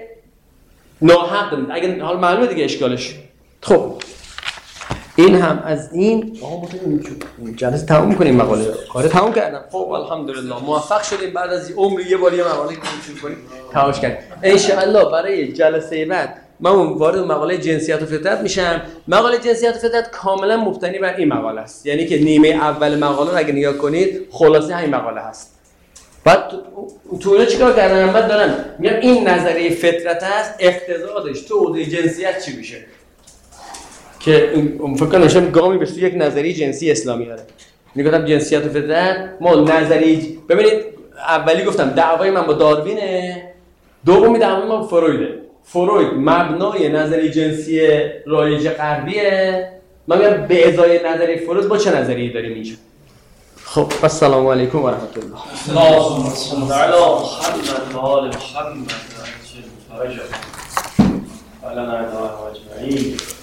ناحق دارید اگه حال معلومه دیگه اشکالش. خب این هم از این آقا بتونیم جلسه تموم می‌کنیم مقاله رو. کار تموم کردم. خب الحمدلله موفق شدیم بعد از عمر یه بار یه مقاله شروع کنیم تمامش کردیم. ان شاء الله برای جلسه بعد من وارد مقاله جنسیت و فطرت میشم. مقاله جنسیت و فطرت کاملا مبتنی بر این مقاله است. یعنی که نیمه اول مقاله رو اگه نگاه کنید خلاصه همین مقاله هست. بعد تو اون چیکار کردن؟ من دارم میگم این نظریه فطرت است، اقتضاش تو حوزه جنسیت چی میشه؟ که فکر کنم گامی به یک نظریه جنسی اسلامی داره. میگم جنسیت و فطرت ما نظریه ببینید اولی گفتم دعوای من با داروینه، دومی دعوای من با فرویده. فروید مبنای نظریه جنسی رایج غربیه. من میگم به ازای نظریه فروید با چه نظریه‌ای داریم اینجا؟ خب السلام علیکم و رحمت الله. اللهم صل علی محمد و آل محمد و عجل فرجهم. علنا اجمعین.